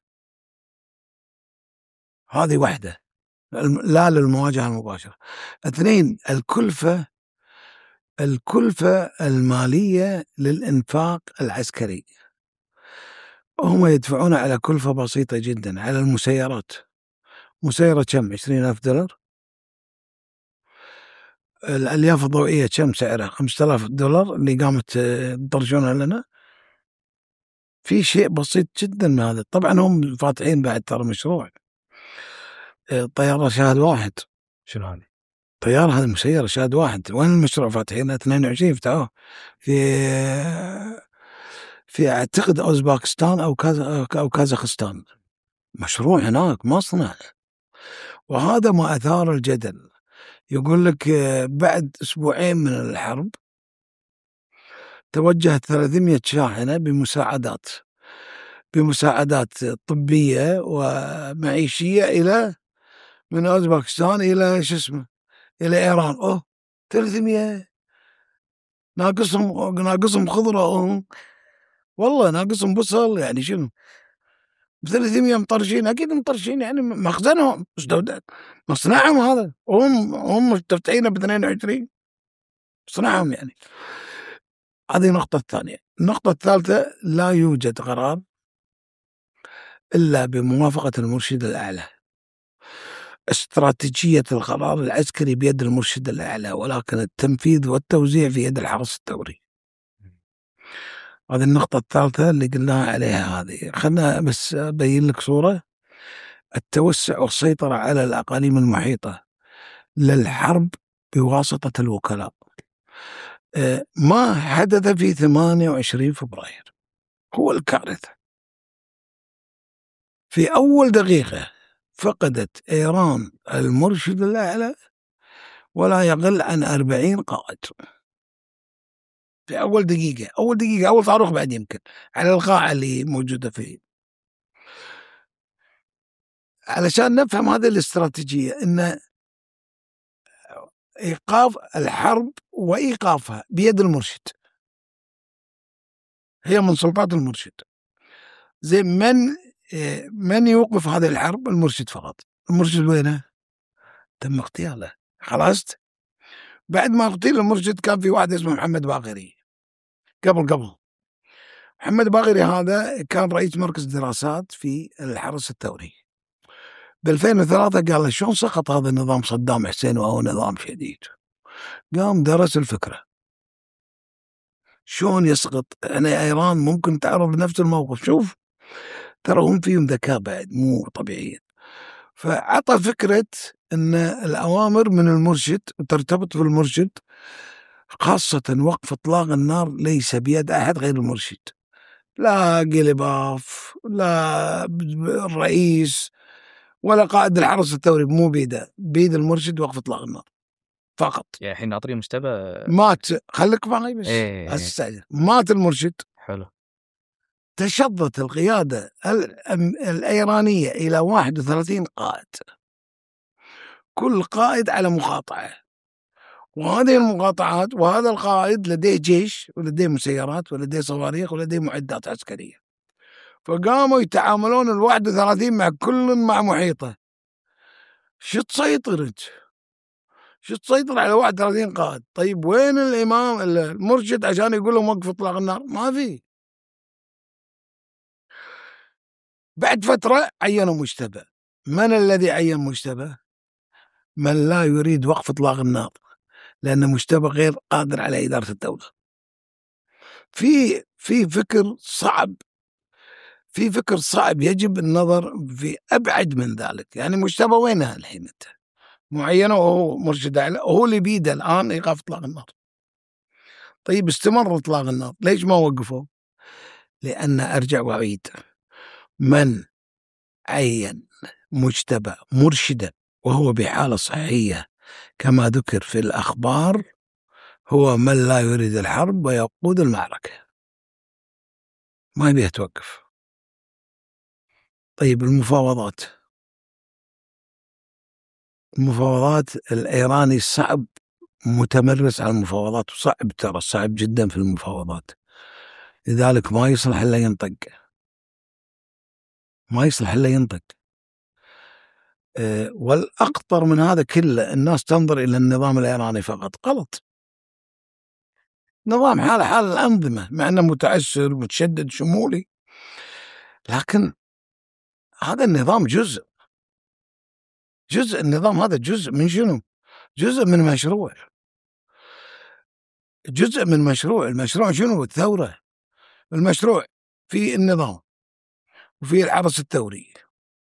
هذه واحدة، لا للمواجهة المباشرة. 2، الكلفة المالية للإنفاق العسكري. هم يدفعون على كلفة بسيطة جدا على المسيرات. مسيرة كم؟ $20,000. الألياف الضوئية كم سعرها؟ $5,000 اللي قامت تدرجونها لنا في شيء بسيط جدا من هذا. طبعا هم فاتحين بعد ترى مشروع طيارة شاهد واحد. شنو هذه؟ طيارة هذه مسيرة شاهد واحد. وين المشروع فاتحين؟ 22 فتحوه في اعتقد اوزباكستان او كازاخستان. مشروع هناك مصنع. وهذا ما اثار الجدل. يقول لك بعد اسبوعين من الحرب توجهت 300 شاحنة بمساعدات طبية ومعيشية إلى من أوزباكستان إلى إلى إيران. 300 ناقصهم خضرة. والله ناقصهم بصل. يعني شنو 300 مطرشين؟ أكيد مطرشين، يعني مخزنهم مصنعهم هذا. هم مفتتحينه ب 22 مصنعهم يعني. هذه النقطة الثانية. النقطة الثالثة، لا يوجد قرار إلا بموافقة المرشد الأعلى. استراتيجية القرار العسكري بيد المرشد الأعلى، ولكن التنفيذ والتوزيع في يد الحرس الثوري. هذه النقطة الثالثة اللي قلناها عليها. هذه خلنا بس أبين لك صورة. التوسع والسيطرة على الأقاليم المحيطة للحرب بواسطة الوكلاء. ما حدث في 28 فبراير هو الكارثة. في أول دقيقة فقدت إيران المرشد الأعلى ولا يقل عن 40 قائد في أول دقيقة. أول صاروخ بعد يمكن على القاعة اللي موجودة فيه. علشان نفهم هذه الاستراتيجية، إن إيقاف الحرب وإيقافها بيد المرشد، هي من سلطات المرشد. زي من يوقف هذه الحرب؟ المرشد فقط. المرشد وينه؟ تم اغتياله. خلاص. بعد ما اغتيل المرشد كان في واحد اسمه محمد باقري. قبل محمد باقري هذا كان رئيس مركز دراسات في الحرس الثوري. ب2003 قال له شلون سقط هذا النظام صدام حسين وهو نظام شديد. قام درس الفكرة شلون يسقط. أنا إيران ممكن تعرض نفس الموقف. شوف ترى هم فيهم ذكاء بعد مو طبيعي. فعطى فكرة أن الأوامر من المرشد ترتبط بالمرشد، خاصة وقف إطلاق النار ليس بيد أحد غير المرشد. لا قلباف، لا الرئيس، ولا قائد الحرس الثوري. مو بيده، بيد المرشد وقف إطلاق النار فقط. يعني الحين ناطرين مجتبى مات. خليك معي بس. مات المرشد. حلو. تشظت القيادة الإيرانية إلى 31 قائد، كل قائد على مقاطعة. وهذه المقاطعات وهذا القائد لديه جيش ولديه مسيرات ولديه صواريخ ولديه معدات عسكرية. فقاموا يتعاملون 31 مع كل مع محيطه. شو تسيطر على 31 قائد؟ طيب وين الإمام المرشد عشان يقول لهم وقف إطلاق النار؟ ما في. بعد فترة عينوا مجتبى. من الذي عين مجتبى؟ من لا يريد وقف إطلاق النار، لأن مجتبى غير قادر على إدارة الدولة. في فكر صعب يجب النظر في أبعد من ذلك. يعني مجتبى وينها الحين؟ انت معينه وهو مرشد أعلى، وهو اللي بيده الآن إيقاف إطلاق النار. طيب استمر إطلاق النار، ليش ما وقفوا؟ لأن أرجع وأعيد، من عين مجتبى مرشدا وهو بحالة صحية كما ذكر في الأخبار هو من لا يريد الحرب ويقود المعركة، ما يبيه توقف. طيب المفاوضات الإيراني صعب، متمرس على المفاوضات، وصعب ترى صعب جدا في المفاوضات. لذلك ما يصلح إلا ينطق. والأخطر من هذا كله الناس تنظر إلى النظام الإيراني فقط. غلط. نظام حال الأنظمة، مع أنه متعسر متشدد شمولي، لكن هذا النظام جزء النظام هذا جزء من شنو؟ جزء من مشروع. المشروع شنو؟ الثورة. المشروع في النظام، وفي الحرس الثوري،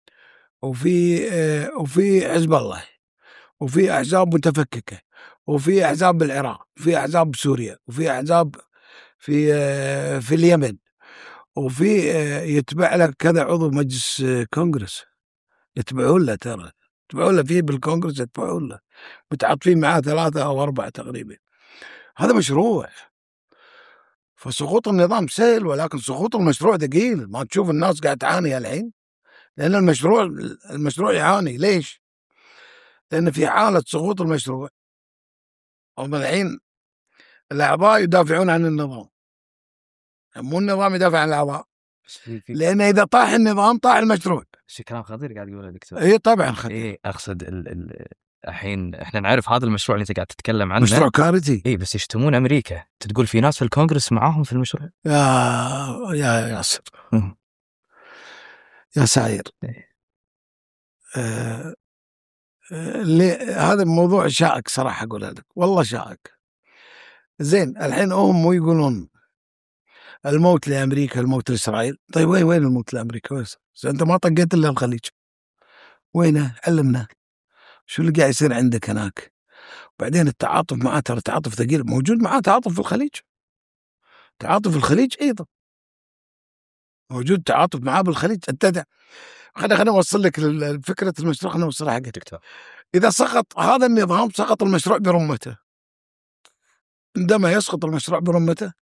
وفي حزب الله، وفي أحزاب متفككة، وفي أحزاب بالعراق، وفي أحزاب بسوريا، وفي أحزاب في اليمن، وفي يتبع لك كذا عضو مجلس كونغرس يتبعون له، ترى يتبعون له فيه بالكونغرس، يتبعون له متعاطفين معاه 3 أو 4 تقريبا. هذا مشروع. فسقوط النظام سهل، ولكن سقوط المشروع ثقيل. ما تشوف الناس قاعد تعاني الحين، لأن المشروع يعاني. ليش؟ لأن في حالة سقوط المشروع هم الحين الأعضاء يدافعون عن النظام، مو النظام يدافع عن الأعضاء، لأن إذا طاح النظام طاح المشروع. شي كلام خطير قاعد يقوله دكتور. إيه طبعا خطير. إيه أقصد الحين إحنا نعرف هذا المشروع اللي أنت قاعد تتكلم عنه مشروع كارثي. إيه بس يشتمون أمريكا، تقول في ناس في الكونغرس معاهم في المشروع. يا ياسر يا سعير، هذا الموضوع شائك صراحة، أقول لك والله شائك. زين الحين هم مو يقولون الموت لأمريكا الموت لإسرائيل؟ طيب وين الموت لأمريكا؟ أنت ما طقيت إلا الخليج، وينه؟ علمنا شو اللي قاعد يصير عندك هناك. بعدين التعاطف معاه ترى تعاطف ثقيل، موجود معاه تعاطف في الخليج، تعاطف في الخليج أيضا موجود تعاطف معاه بالخليج. أنت خلينا نوصل لك فكرة المشروع، خلينا نوصلها حقك. إذا سقط هذا النظام سقط المشروع برمته. عندما يسقط المشروع برمته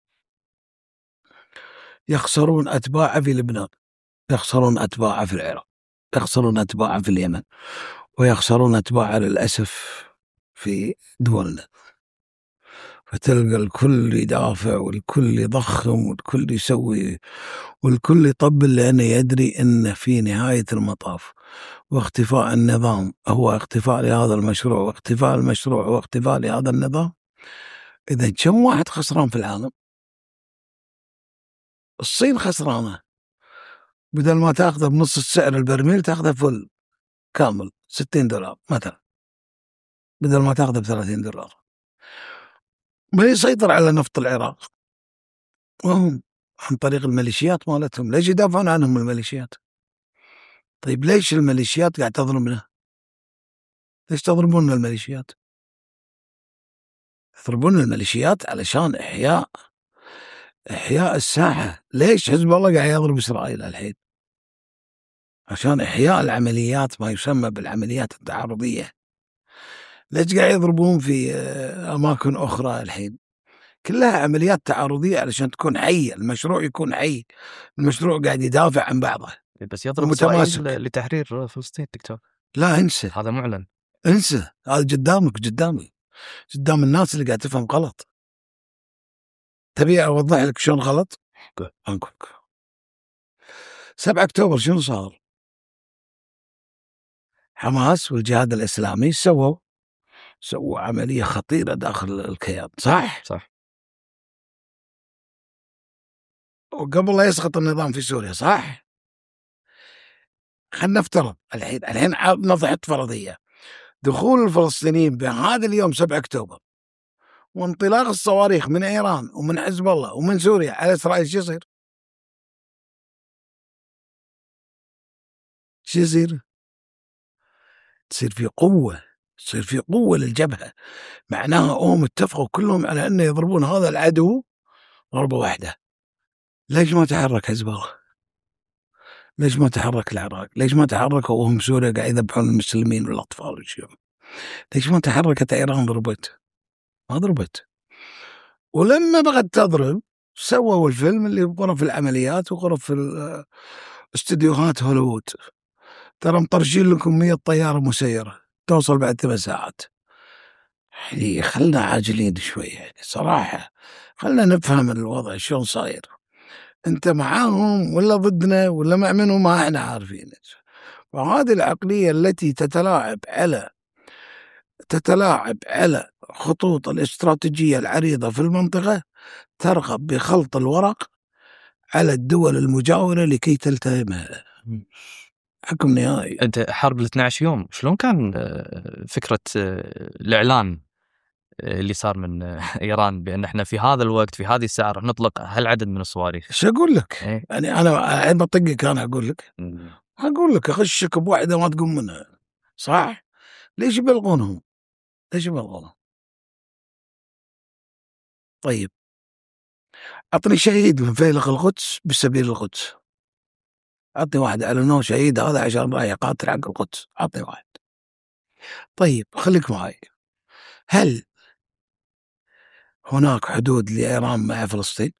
يخسرون أتباعه في لبنان، يخسرون أتباعه في العراق، يخسرون أتباعه في اليمن، ويخسرون أتباعه للأسف في دولنا. فتلقى الكل يدافع والكل يضخم والكل يسوي والكل يطبل، لأنه يدري أن في نهاية المطاف واختفاء النظام هو اختفاء لهذا المشروع، واختفاء المشروع هو اختفاء لهذا النظام. إذا كم واحد خسران في العالم؟ الصين خسرانة، بدل ما تأخذه بنص السعر البرميل تأخذه فل كامل $60 مثلا، بدل ما تأخذه $30. من يسيطر على نفط العراق؟ وهم عن طريق الميليشيات مالتهم. ليش يدافعون عنهم الميليشيات؟ طيب ليش الميليشيات قاعد تضربنا؟ ليش تضربون الميليشيات؟ يضربون الميليشيات علشان إحياء الساحة. ليش حزب الله قاعد يضرب إسرائيل الحين؟ عشان إحياء العمليات، ما يسمى بالعمليات التعارضية. ليش قاعد يضربون في أماكن أخرى الحين؟ كلها عمليات تعارضية علشان تكون حية، المشروع يكون حي، المشروع قاعد يدافع عن بعضه. بس يضرب إسرائيل لتحرير فلسطين دكتور. لا انسى، هذا معلن، انسى، هذا قدامك، قدام الناس اللي قاعد تفهم غلط. تبي أوضح لك شلون غلط؟ أنقول 7 أكتوبر شنو صار؟ حماس والجهاد الإسلامي سووا عملية خطيرة داخل الكيان، صح؟ وقبل لا يسقط النظام في سوريا، صح؟ خلنا نفترض الحين نضحط فرضية دخول الفلسطينيين بهذا اليوم 7 أكتوبر وانطلاق الصواريخ من إيران ومن حزب الله ومن سوريا على إسرائيل، شو يصير؟ تصير في قوة للجبهة. معناها هم اتفقوا كلهم على أن يضربون هذا العدو ضربة واحدة. ليش ما تحرك حزب الله؟ ليش ما تحرك العراق؟ ليش ما تحركوا وهم سوريا قاعد يذبحون المسلمين والأطفال والشيوخ؟ ليش ما تحركت إيران ضربت؟ ما ضربت. ولما بغت تضرب سووا الفيلم اللي بغرف العمليات وغرف استديوهات هوليوود، ترى مطرشين لكم 100 طيارة مسيرة توصل بعد 8 ساعات. يعني خلنا عاجلين شوي، يعني صراحة خلنا نفهم الوضع شلون صاير. انت معاهم ولا ضدنا ولا مع منهم؟ ما احنا عارفين. وهذه العقلية التي تتلاعب على خطوط الاستراتيجية العريضة في المنطقة، ترغب بخلط الورق على الدول المجاورة لكي تلتهمها. حكم نهائي. أنت حرب 12 يوم شلون كان فكرة الإعلان اللي صار من إيران بأن إحنا في هذا الوقت في هذه الساعة راح نطلق هالعدد من الصواريخ. شو أقول لك؟ إيه؟ يعني أنا الحين بطقك، أنا أقول لك مم. أقول لك أخشك بواحدة ما تقوم منها، صح؟ ليش يبلغونهم؟ ليش يبلغونهم؟ طيب أعطني شهيد من فيلق القدس بسبيل القدس، أعطني واحد أعلنوه شهيد هذا عشان راح يقاتل حق القدس، أعطني واحد. طيب خليك معي، هل هناك حدود لإيران مع فلسطين؟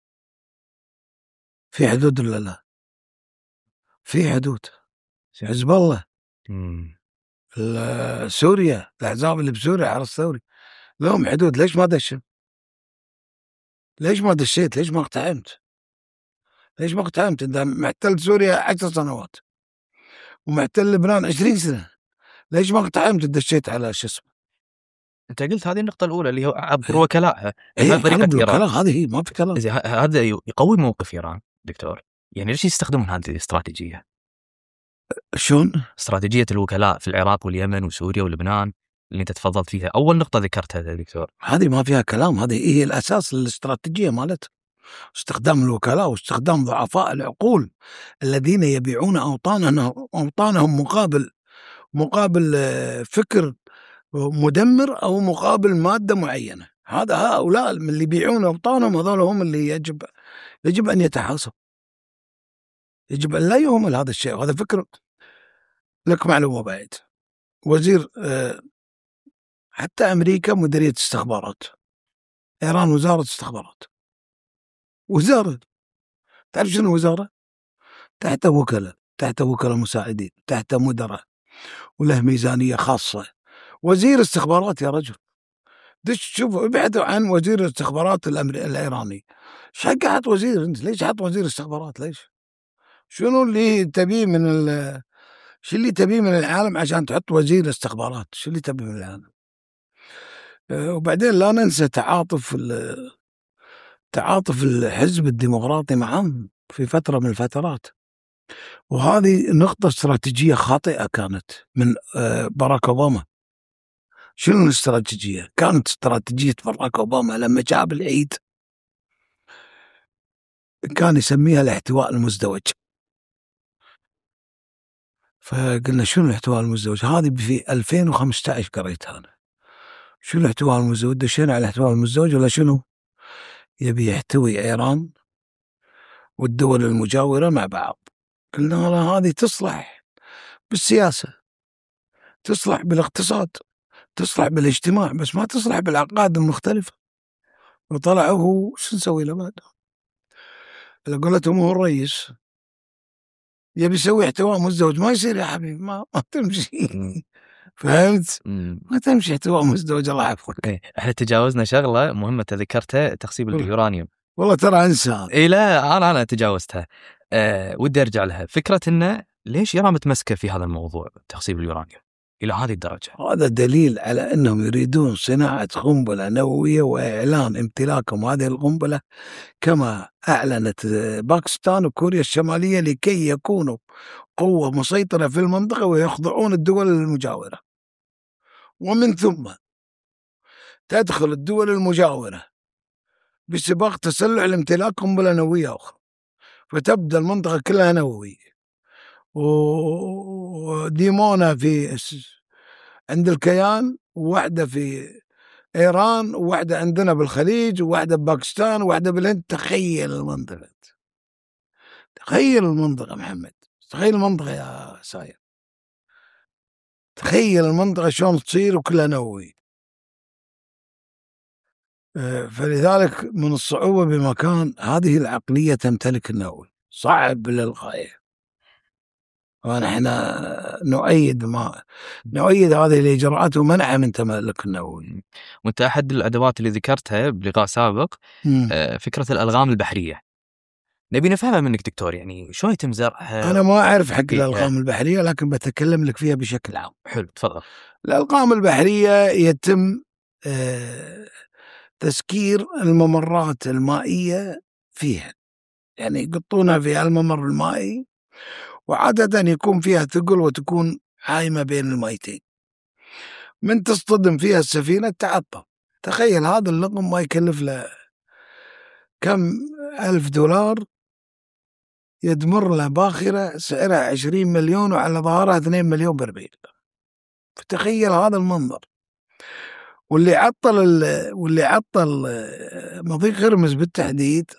في حدود ولا لا؟ في حدود. حزب الله، مم. سوريا، الأحزاب اللي بسوريا الحرس الثوري لهم حدود. ليش ما دشوا؟ ليش ما دشيت؟ ليش ما اقتحمت؟ ليش ما اقتحمت؟ انت محتل سوريا 10 سنوات ومحتل لبنان 20 سنة، ليش ما اقتحمت دشيت على شو اسمه؟ أنت قلت هذه النقطة الأولى اللي هو عبر وكلائها. هي هذه طريقة إيران. كلام، هذه هي ما في كلام. هذا يقوي موقف إيران دكتور. يعني ليش يستخدمون هذه الاستراتيجية؟ شلون؟ استراتيجية الوكلاء في العراق واليمن وسوريا ولبنان اللي أنت تفضلت فيها، أول نقطة ذكرتها يا دكتور. هذه ما فيها كلام، هذه هي الأساس للاستراتيجية مالتها، استخدام الوكلاء واستخدام ضعفاء العقول الذين يبيعون أوطانهم مقابل فكر مدمر أو مقابل مادة معينة. هؤلاء من اللي يبيعون أوطانهم، هذول هم اللي يجب أن يتحاسب، يجب أن لا يهمل هذا الشيء. وهذا فكر. لك معلومة بعد، وزير حتى أمريكا مديرية استخبارات، إيران وزارة استخبارات، وزارة. تعرف شنو وزارة؟ تحت وكلاء مساعدين، تحت مدراء، وله ميزانية خاصة. وزير استخبارات يا رجل، دش شوف ابحثوا عن وزير الاستخبارات الإيراني. ايش حق حط وزير انت؟ ليش حط وزير استخبارات؟ ليش؟ شنو اللي تبيه شو اللي تبيه من العالم عشان تحط وزير استخبارات؟ شو اللي تبيه من العالم؟ وبعدين لا ننسى تعاطف الحزب الديمقراطي معهم في فترة من الفترات، وهذه نقطة استراتيجية خاطئة كانت من باراك أوباما. شنو الاستراتيجية؟ كانت استراتيجية باراك أوباما لما جاب العيد كان يسميها الاحتواء المزدوج. فقلنا شنو الاحتواء المزدوج؟ هذه في 2015 قريتها أنا. شنو الاحتواء المزدوج؟ دشينا على الاحتواء المزدوج ولا شنو؟ يبي يحتوي إيران والدول المجاورة مع بعض. قلنا لا، هذه تصلح بالسياسة، تصلح بالاقتصاد، تصلح بالاجتماع، بس ما تصلح بالعقائد المختلفة. وطلعوا هو شو نسوي له بعد؟ اللي قلتهم هو الرئيس يبي يسوي احتواء مزدوج، ما يصير يا حبيبي، ما تمشي. فهمت؟ ما تمشي احتواء مزدوج، الله يحفظك. احنا تجاوزنا شغله مهمه ذكرتها، تخصيب اليورانيوم. والله ترى انسى. اي لا، انا تجاوزتها. ودي ارجع لها، فكره انه ليش ايران متمسكه في هذا الموضوع تخصيب اليورانيوم الى هذه الدرجه؟ هذا دليل على انهم يريدون صناعه قنبله نوويه واعلان امتلاكهم هذه القنبله كما اعلنت باكستان وكوريا الشماليه، لكي يكونوا قوه مسيطره في المنطقه ويخضعون الدول المجاوره. ومن ثم تدخل الدول المجاورة بسباق تسلح لامتلاك قنبلة نووية أخرى، فتبدأ المنطقة كلها نووية. وديمونا عند الكيان، وواحدة في إيران، وواحدة عندنا بالخليج، وواحدة بباكستان، وواحدة بالهند. تخيل المنطقة، تخيل المنطقة محمد، تخيل المنطقة يا ساير، تخيل المنطقة شلون تصير وكلها نووي. فلذلك من الصعوبة بمكان هذه العقلية تمتلك النووي، صعب للغاية. ونحن نؤيد هذه الإجراءات ومنع من تملك النووي. وانت أحد الأدوات اللي ذكرتها بلقاء سابق فكرة الألغام البحرية، نبي نفهمها منك دكتور، يعني شلون يتم زرعها؟ أنا ما أعرف حق الألغام البحرية، لكن بتكلم لك فيها بشكل عام. حلو، تفضل. الألغام البحرية يتم تسكير الممرات المائية فيها، يعني يقطونها في الممر المائي، وعادة يكون فيها ثقل وتكون عايمة بين الميتين. من تصطدم فيها السفينة تعطل، تخيل هذا اللقم ما يكلف له كم $1000، يدمر له باخرة سعرها 20 مليون وعلى ظهرها 2 مليون برميل. فتخيل هذا المنظر. واللي عطل مضيق هرمز بالتحديد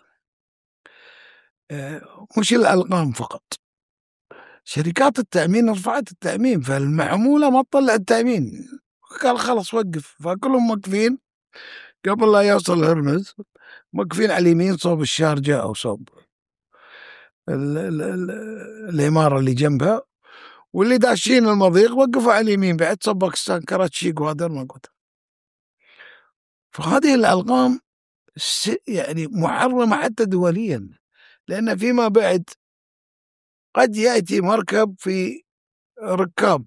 مش الألقام فقط، شركات التأمين رفعت التأمين، فالمحمولة ما تطلع التأمين، قال خلص وقف. فكلهم موقفين قبل لا يوصل هرمز، موقفين على اليمين صوب الشارجة أو صوب الإمارة اللي جنبها، واللي داشين المضيق وقفوا على اليمين بعد صوب باكستان كراتشيك وهذا الموجود. فهذه الألقام يعني محرمة حتى دوليا، لأن فيما بعد قد يأتي مركب في ركاب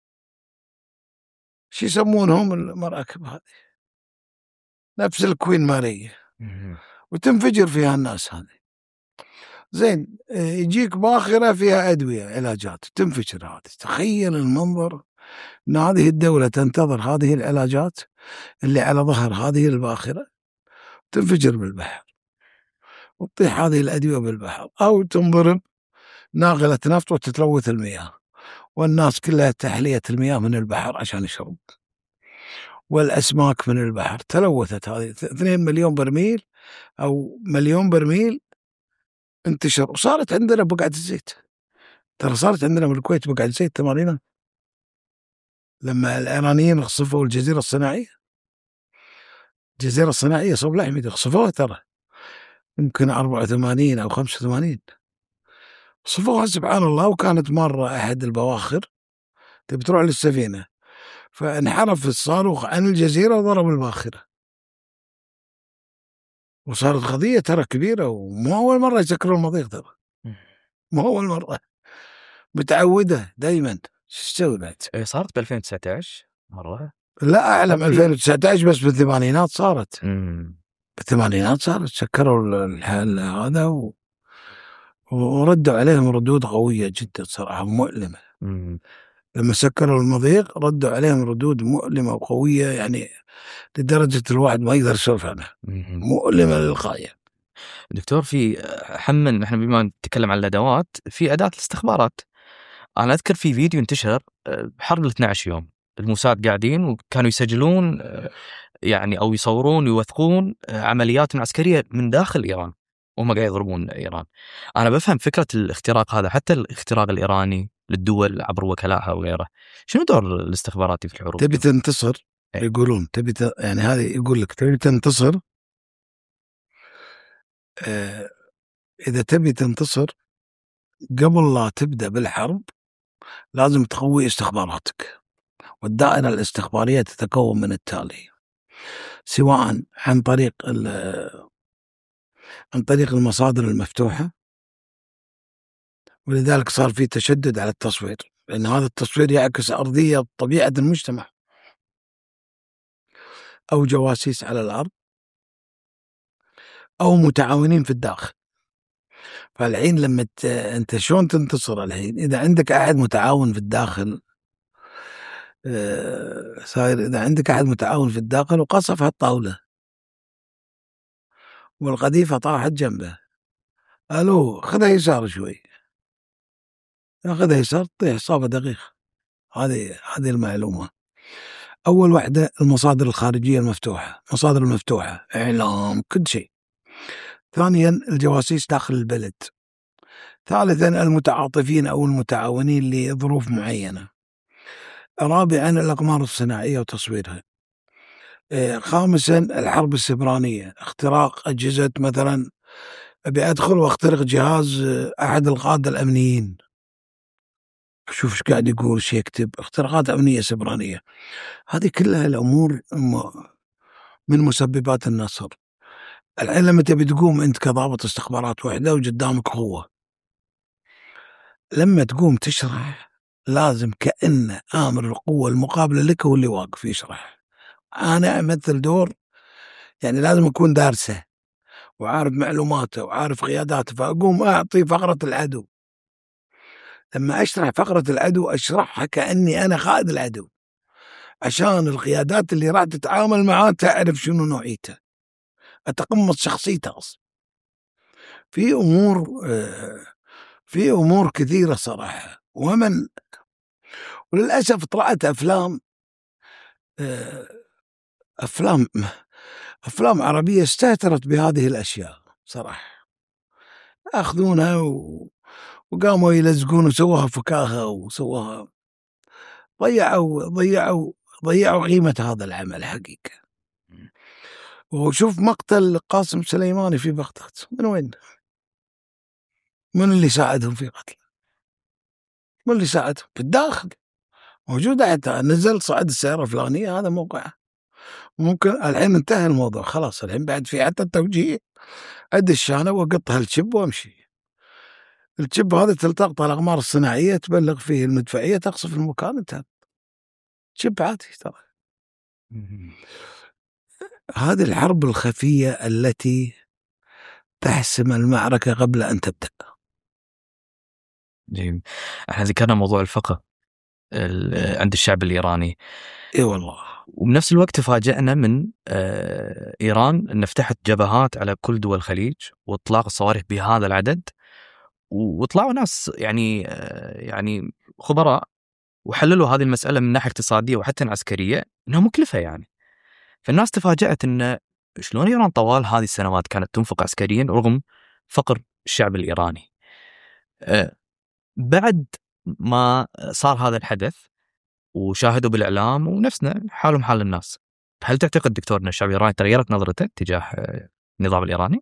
شو يسمونهم المراكب هذه، نفس الكوين ماري، وتنفجر فيها الناس هذه. زين يجيك باخرة فيها أدوية علاجات تنفجر هذه. تخيل المنظر أن هذه الدولة تنتظر هذه العلاجات اللي على ظهر هذه الباخرة تنفجر بالبحر، وتطيح هذه الأدوية بالبحر، أو تنضرب ناقلة نفط وتتلوث المياه، والناس كلها تحلية المياه من البحر عشان يشرب، والأسماك من البحر تلوثت. هذه 2 مليون برميل أو مليون برميل انتشر. وصارت عندنا بقعة الزيت، ترى صارت عندنا بالكويت بقعة زيت 80 لما الإيرانيين خصفوا الجزيرة الصناعية. الجزيرة الصناعية صوب الأحمدي خصفوها، ترى يمكن 84 أو 85 خصفوها سبحان الله. وكانت مرة أحد البواخر تبي تروح للسفينة، فانحرف الصاروخ عن الجزيرة وضرب الباخرة، وصارت قضية ترى كبيرة. ومو أول مرة يسكرون المضيق، ترى مو أول مرة، متعودة دايما. شو تسوي بعد؟ صارت ب 2019 مرة، لا أعلم 2019 بس بالثمانينات صارت. بالثمانينات صارت سكروا هذا وردوا عليهم ردود قوية جدا صراحة مؤلمة. لما سكروا المضيق ردوا عليهم ردود مؤلمة وقوية، يعني لدرجة الواحد ما يقدر يسولف عنها، مؤلمة للغاية. دكتور، في حمل احنا بما نتكلم عن الأدوات، في أداة الاستخبارات. أنا أذكر في فيديو انتشر بحرب 12 يوم، الموساد قاعدين وكانوا يسجلون يعني أو يصورون يوثقون عمليات عسكرية من داخل إيران وهم قاعد يضربون إيران. أنا بفهم فكرة الاختراق هذا، حتى الاختراق الإيراني للدول عبر وكلائها وغيره. شنو دور الاستخباراتي في الحروب؟ تبي تنتصر، يقولون تبي يعني هذه يقول لك تبي تنتصر، إذا تبي تنتصر قبل لا تبدأ بالحرب لازم تقوي استخباراتك. والدائرة الاستخبارية تتكون من التالي: سواء عن طريق المصادر المفتوحة، ولذلك صار في تشدد على التصوير، لأن هذا التصوير يعكس أرضية طبيعة المجتمع، أو جواسيس على الأرض، أو متعاونين في الداخل. فالحين لما أنت شلون تنتصر الحين؟ إذا عندك أحد متعاون في الداخل، إذا عندك أحد متعاون في الداخل وقصف هالطاولة والقذيفة طاحت جنبه، ألو خذها يسار شوي، خذها يسار تطيح إصابة دقيقة. هذه المعلومة. أول واحدة المصادر الخارجية المفتوحة، مصادر المفتوحة إعلام كل شيء. ثانيا الجواسيس داخل البلد. ثالثا المتعاطفين أو المتعاونين لظروف معينة. رابعا الأقمار الصناعية وتصويرها. خامسا الحرب السبرانية، اختراق أجهزة، مثلا أبي أدخل وأخترق جهاز أحد القادة الأمنيين، شوف ايش قاعد يقول، ايش يكتب، اختراقات أمنية سبرانية. هذه كلها الأمور من مسببات النصر. الحين لما تبي تقوم أنت كضابط استخبارات وحدة وقدامك قوة، لما تقوم تشرح لازم كأن آمر القوة المقابلة لك هو اللي واقف يشرح. أنا أمثل دور، يعني لازم أكون دارسه وعارف معلوماته وعارف قياداته، فأقوم أعطي فقرة العدو. لما أشرح فقرة العدو أشرحها كأني أنا قائد العدو، عشان القيادات اللي راح تتعامل معاه تعرف شنو نوعيته، أتقمص شخصيته أصلا. في أمور كثيرة صراحة. وللأسف طلعت أفلام عربية استهترت بهذه الأشياء صراحة، أخذونها وقاموا يلزقون وسووها فكاهة وسووها، ضيعوا قيمة هذا العمل حقيقة. وشوف مقتل قاسم سليماني في بغداد، من وين؟ من اللي ساعدهم في قتله؟ من اللي ساعدهم؟ في الداخل موجودة، حتى نزل صعد السيارة الفلانية هذا موقعه. ممكن الحين انتهى الموضوع خلاص، الحين بعد في حتى التوجيه، أد الشانة وقط هالشب وامشي. الشب هذا تلتقط الأقمار الصناعية تبلغ فيه المدفعية تقصف المكان، انتهى. شب عادي ترى. هذه الحرب الخفية التي تحسم المعركة قبل أن تبدأ. جميل. احنا ذكرنا موضوع الفقه عند الشعب الإيراني. اي والله. وبنفس الوقت تفاجأنا من إيران أن فتحت جبهات على كل دول الخليج واطلاق الصواريخ بهذا العدد، وطلعوا ناس يعني خبراء وحللوا هذه المسألة من ناحية اقتصادية وحتى عسكرية أنها مكلفة يعني. فالناس تفاجأت أن شلون إيران طوال هذه السنوات كانت تنفق عسكريا رغم فقر الشعب الإيراني. بعد ما صار هذا الحدث وشاهدوا بالإعلام ونفسنا حالهم حال الناس، هل تعتقد دكتور أن الشعب الإيراني تغيرت نظرته تجاه النظام الإيراني؟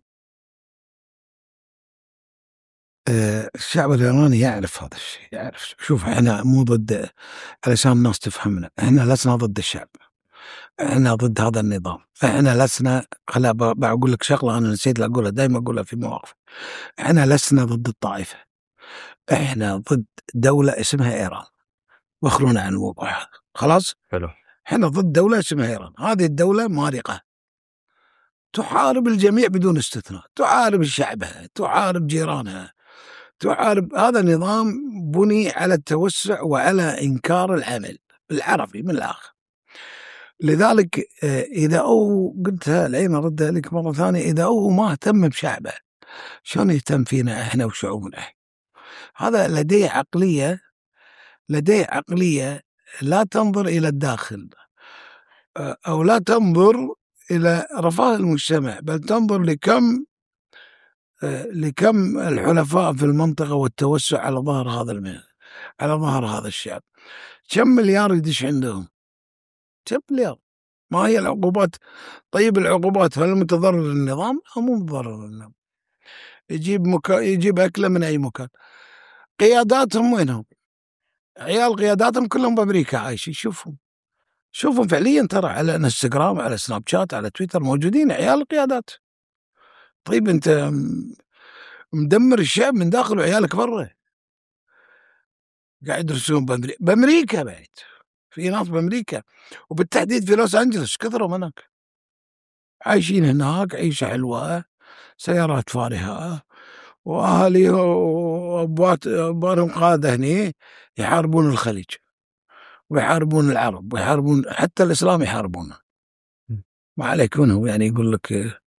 الشعب الإيراني يعرف هذا الشيء، يعرف. شوف احنا مو ضد، علشان الناس تفهمنا، احنا لسنا ضد الشعب، احنا ضد هذا النظام. احنا لسنا، خلا بقول لك شغله انا نسيت اقولها، دائما اقولها في مواقف. احنا لسنا ضد الطائفه، احنا ضد دوله اسمها ايران، واخلونا عن الوقوع هذا خلاص. حلو. احنا ضد دوله اسمها ايران. هذه الدوله مارقه، تحارب الجميع بدون استثناء، تحارب شعبها، تحارب جيرانها، تحارب. هذا نظام بني على التوسع وعلى إنكار العمل العربي من الآخر. لذلك إذا قلتها الحين أرد لك مرة ثانية، إذا ما اهتم بشعبه شلون يهتم فينا إحنا وشعوبنا؟ هذا لديه عقلية لا تنظر إلى الداخل أو لا تنظر إلى رفاه المجتمع، بل تنظر لكم الحلفاء في المنطقة والتوسع على ظهر هذا الشعب. كم مليار يدش عندهم؟ كم مليار؟ ما هي العقوبات؟ طيب العقوبات هل متضرر النظام أو مو متضرر النظام؟ يجيب أكله من أي مكان. قياداتهم وينهم؟ عيال قياداتهم كلهم بأمريكا عايشين. شوفهم فعليا ترى على انستغرام، على سناب شات، على تويتر، موجودين عيال القيادات. طيب أنت مدمر الشعب من داخل وعيالك برا، قاعد يدرسون بأمريكا بعد. في ناس بأمريكا وبالتحديد في لوس أنجلوس كثروا هناك، عايشين هناك عيشة حلوة، سيارات فارهة، وأهالي وأبواتهم قادة هني يحاربون الخليج ويحاربون العرب ويحاربون حتى الإسلام يحاربونه. ما عليك منهم يعني يقول لك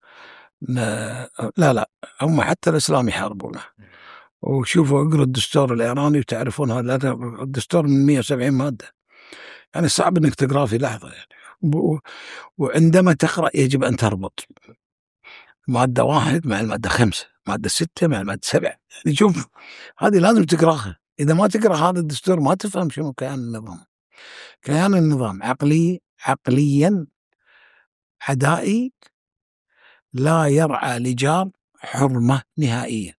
لا هم حتى الإسلام يحاربونه. وشوفوا اقرأ الدستور الإيراني وتعرفون هذا الدستور من 170 مادة، يعني صعب انك تقرأ في لحظة يعني. وعندما تقرأ يجب أن تربط مادة 1 مع المادة 5، مادة 6 مع المادة 7. يعني شوف هذه لازم تقرأها. إذا ما تقرأ هذا الدستور ما تفهم شنو كيان النظام. كيان النظام عقليا عدائي، لا يرعى لجار حرمة نهائيا.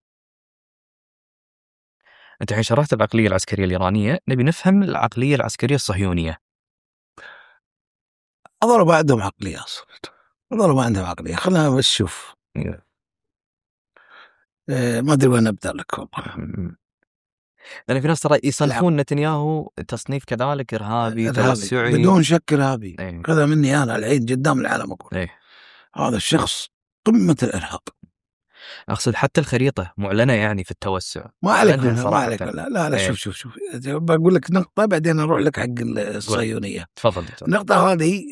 أنت الحين شرحت العقلية العسكرية الإيرانية، نبي نفهم العقلية العسكرية الصهيونية. أظل ما عندهم عقلية أصلا، أظل ما عندهم عقلية. خلنا بس شوف ما أدري وين أبدأ لك والله. لأن في ناس ترى يصنفون نتنياهو تصنيف كذلك إرهابي توسعي بدون شك إرهابي. كذا مني أنا الحين قدام العالم أقول هذا الشخص قمة الإرهاب. اقصد حتى الخريطه معلنه يعني في التوسع. ما عليك عندنا منها، ما صراحة. عليك. لا إيه. شوف بقول لك نقطة بعدين أروح لك حق الصهيونية. تفضل دكتور. النقطة هذه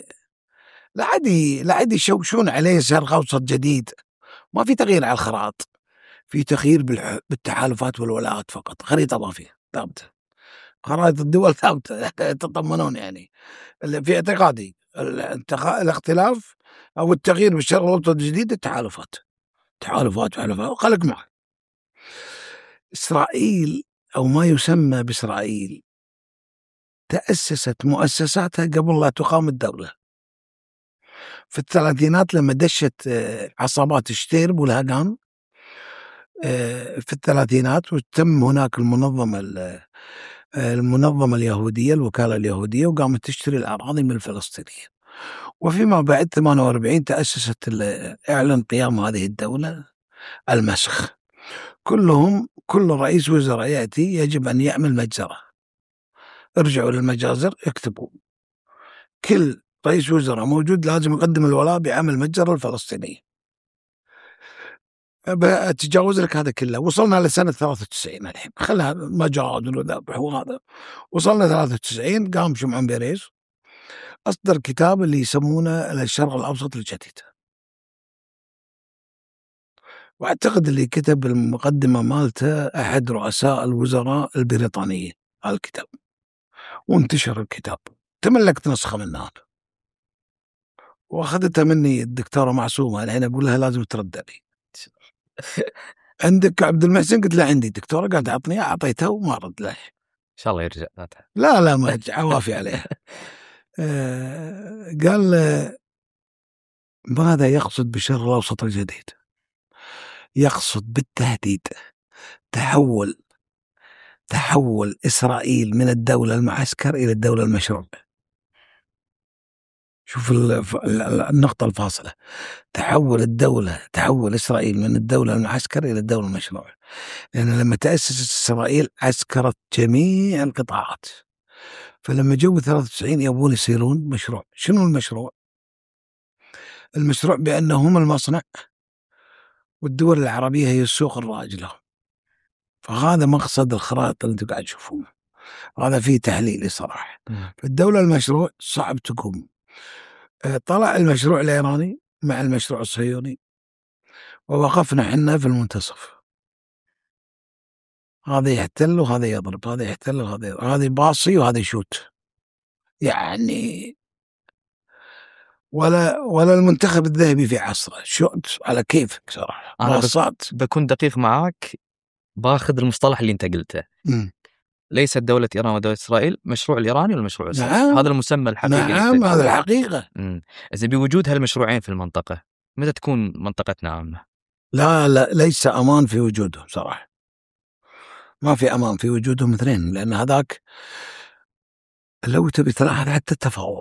لا عاد يشوشون عليه شرق أوسط جديد. ما في تغيير على الخرائط، في تغيير بالتحالفات والولاءات فقط. خريطة ما فيه ثابتة، خرائط الدول ثابتة. تطمنون يعني. في اعتقادي الاختلاف أو التغيير بالشرق الأوسط الجديد التحالفات. خلق معه إسرائيل أو ما يسمى بإسرائيل تأسست مؤسساتها قبل لا تقام الدولة في الثلاثينات، لما دشت عصابات شتيرب والهاغان في الثلاثينات، وتم هناك المنظمة اليهودية، الوكالة اليهودية، وقامت تشتري الأراضي من الفلسطينيين. وفيما بعد 48 تأسست إعلن قيام هذه الدولة المسخ. كل رئيس وزراء يأتي يجب أن يعمل مجزرة. ارجعوا للمجازر اكتبوا كل رئيس وزراء موجود لازم يقدم الولاء بعمل مجزرة الفلسطينية. أتجاوز لك هذا كله. وصلنا لسنة 93 الحين، خلها مجاد وذبح وهذا. وصلنا 93 قام شمعون بيريز أصدر كتاب اللي يسمونه الشرق الأوسط الجديد. واعتقد اللي كتب المقدمة مالته أحد رؤساء الوزراء البريطانيين على الكتاب، وانتشر الكتاب. تملكت نسخة منه واخذتها مني الدكتورة معصومة. الحين أقول لها لازم ترد لي. عندك عبد المحسن؟ قلت له عندي. دكتورة قالت أعطني، أعطيتها وما رد له. ان شاء الله يرجع. لا ما يرجع، عوافي عليه. قال ماذا يقصد بالشرق الأوسط الجديد؟ يقصد بالتهديد تحول إسرائيل من الدولة المعسكر إلى الدولة المشروع. شوف النقطة الفاصلة. تحول إسرائيل من الدولة المعسكر إلى الدولة المشروع. لأن لما تأسست إسرائيل عسكرت جميع القطاعات، فلما جو 93 يبون يصيرون مشروع. شنو المشروع؟ المشروع بأنهم المصنع والدول العربية هي السوق الرائج لهم. فهذا مقصد الخرائط اللي انتم قاعد تشوفونه. هذا فيه تحليل صراحة. فالدولة المشروع صعب تقوم. طلع المشروع الإيراني مع المشروع الصهيوني، ووقفنا حنا في المنتصف. هذا يحتل وهذا يضرب، هذا يحتل وهذا يضرب، هذا باصي وهذا يشوت يعني. ولا المنتخب الذهبي في عصره، شوت على كيفك صراحة. أنا بكون دقيق معاك، باخذ المصطلح اللي انت قلته. ليست دولة إيران ودولة إسرائيل مشروع الإيراني والمشروع الإسرائيلي. نعم. هذا المسمى الحقيقي. نعم هذا الحقيقة. إذا بوجود هالمشروعين في المنطقة، متى تكون منطقتنا آمنة؟ لا ليس أمان في وجودهم صراحة. ما في أمان في وجودهم اثنين. لأن هذاك لو تبي تلاحظ حتى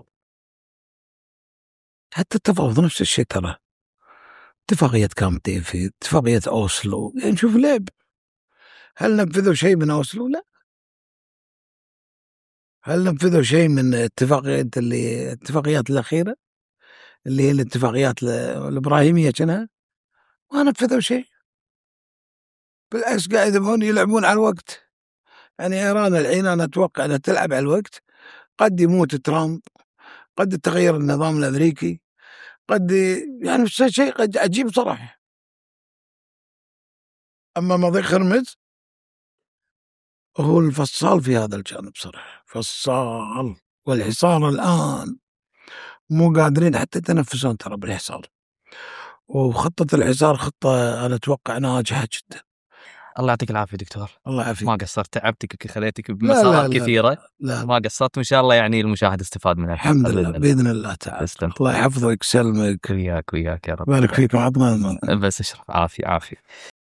التفاوض نفس الشيء. ترى اتفاقية كامب ديفيد، اتفاقية أوسلو، يعني نشوف لعب. هل نفذوا شيء من أوسلو؟ لا. هل نفذوا شيء من الاتفاقيات الأخيرة اللي هي الاتفاقيات الإبراهيمية؟ كانها ما نفذوا شيء. بالعكس قاعد يلعبون على الوقت. يعني إيران الحين أنا أتوقع أنها تلعب على الوقت. قد يموت ترامب، قد يتغير النظام الأمريكي، قد يعني شيء قد عجيب صراحة. أما مضيق هرمز هو الفصال في هذا الجانب صراحة، فصال. والحصار الآن مو قادرين حتى يتنفسون ترى بالحصار. وخطة الحصار خطة أنا أتوقع ناجحة جدا. الله يعطيك العافية دكتور. الله يعافيك. ما قصرت، تعبتك خليتك بمسارات كثيرة. لا. ما قصرت، وإن شاء الله يعني المشاهد استفاد منها. الحمد لله بإذن الله تعالى. الله يحفظك ويسلمك. وياك يا رب. بارك فيكم. عطنا بس اشرف. عافية.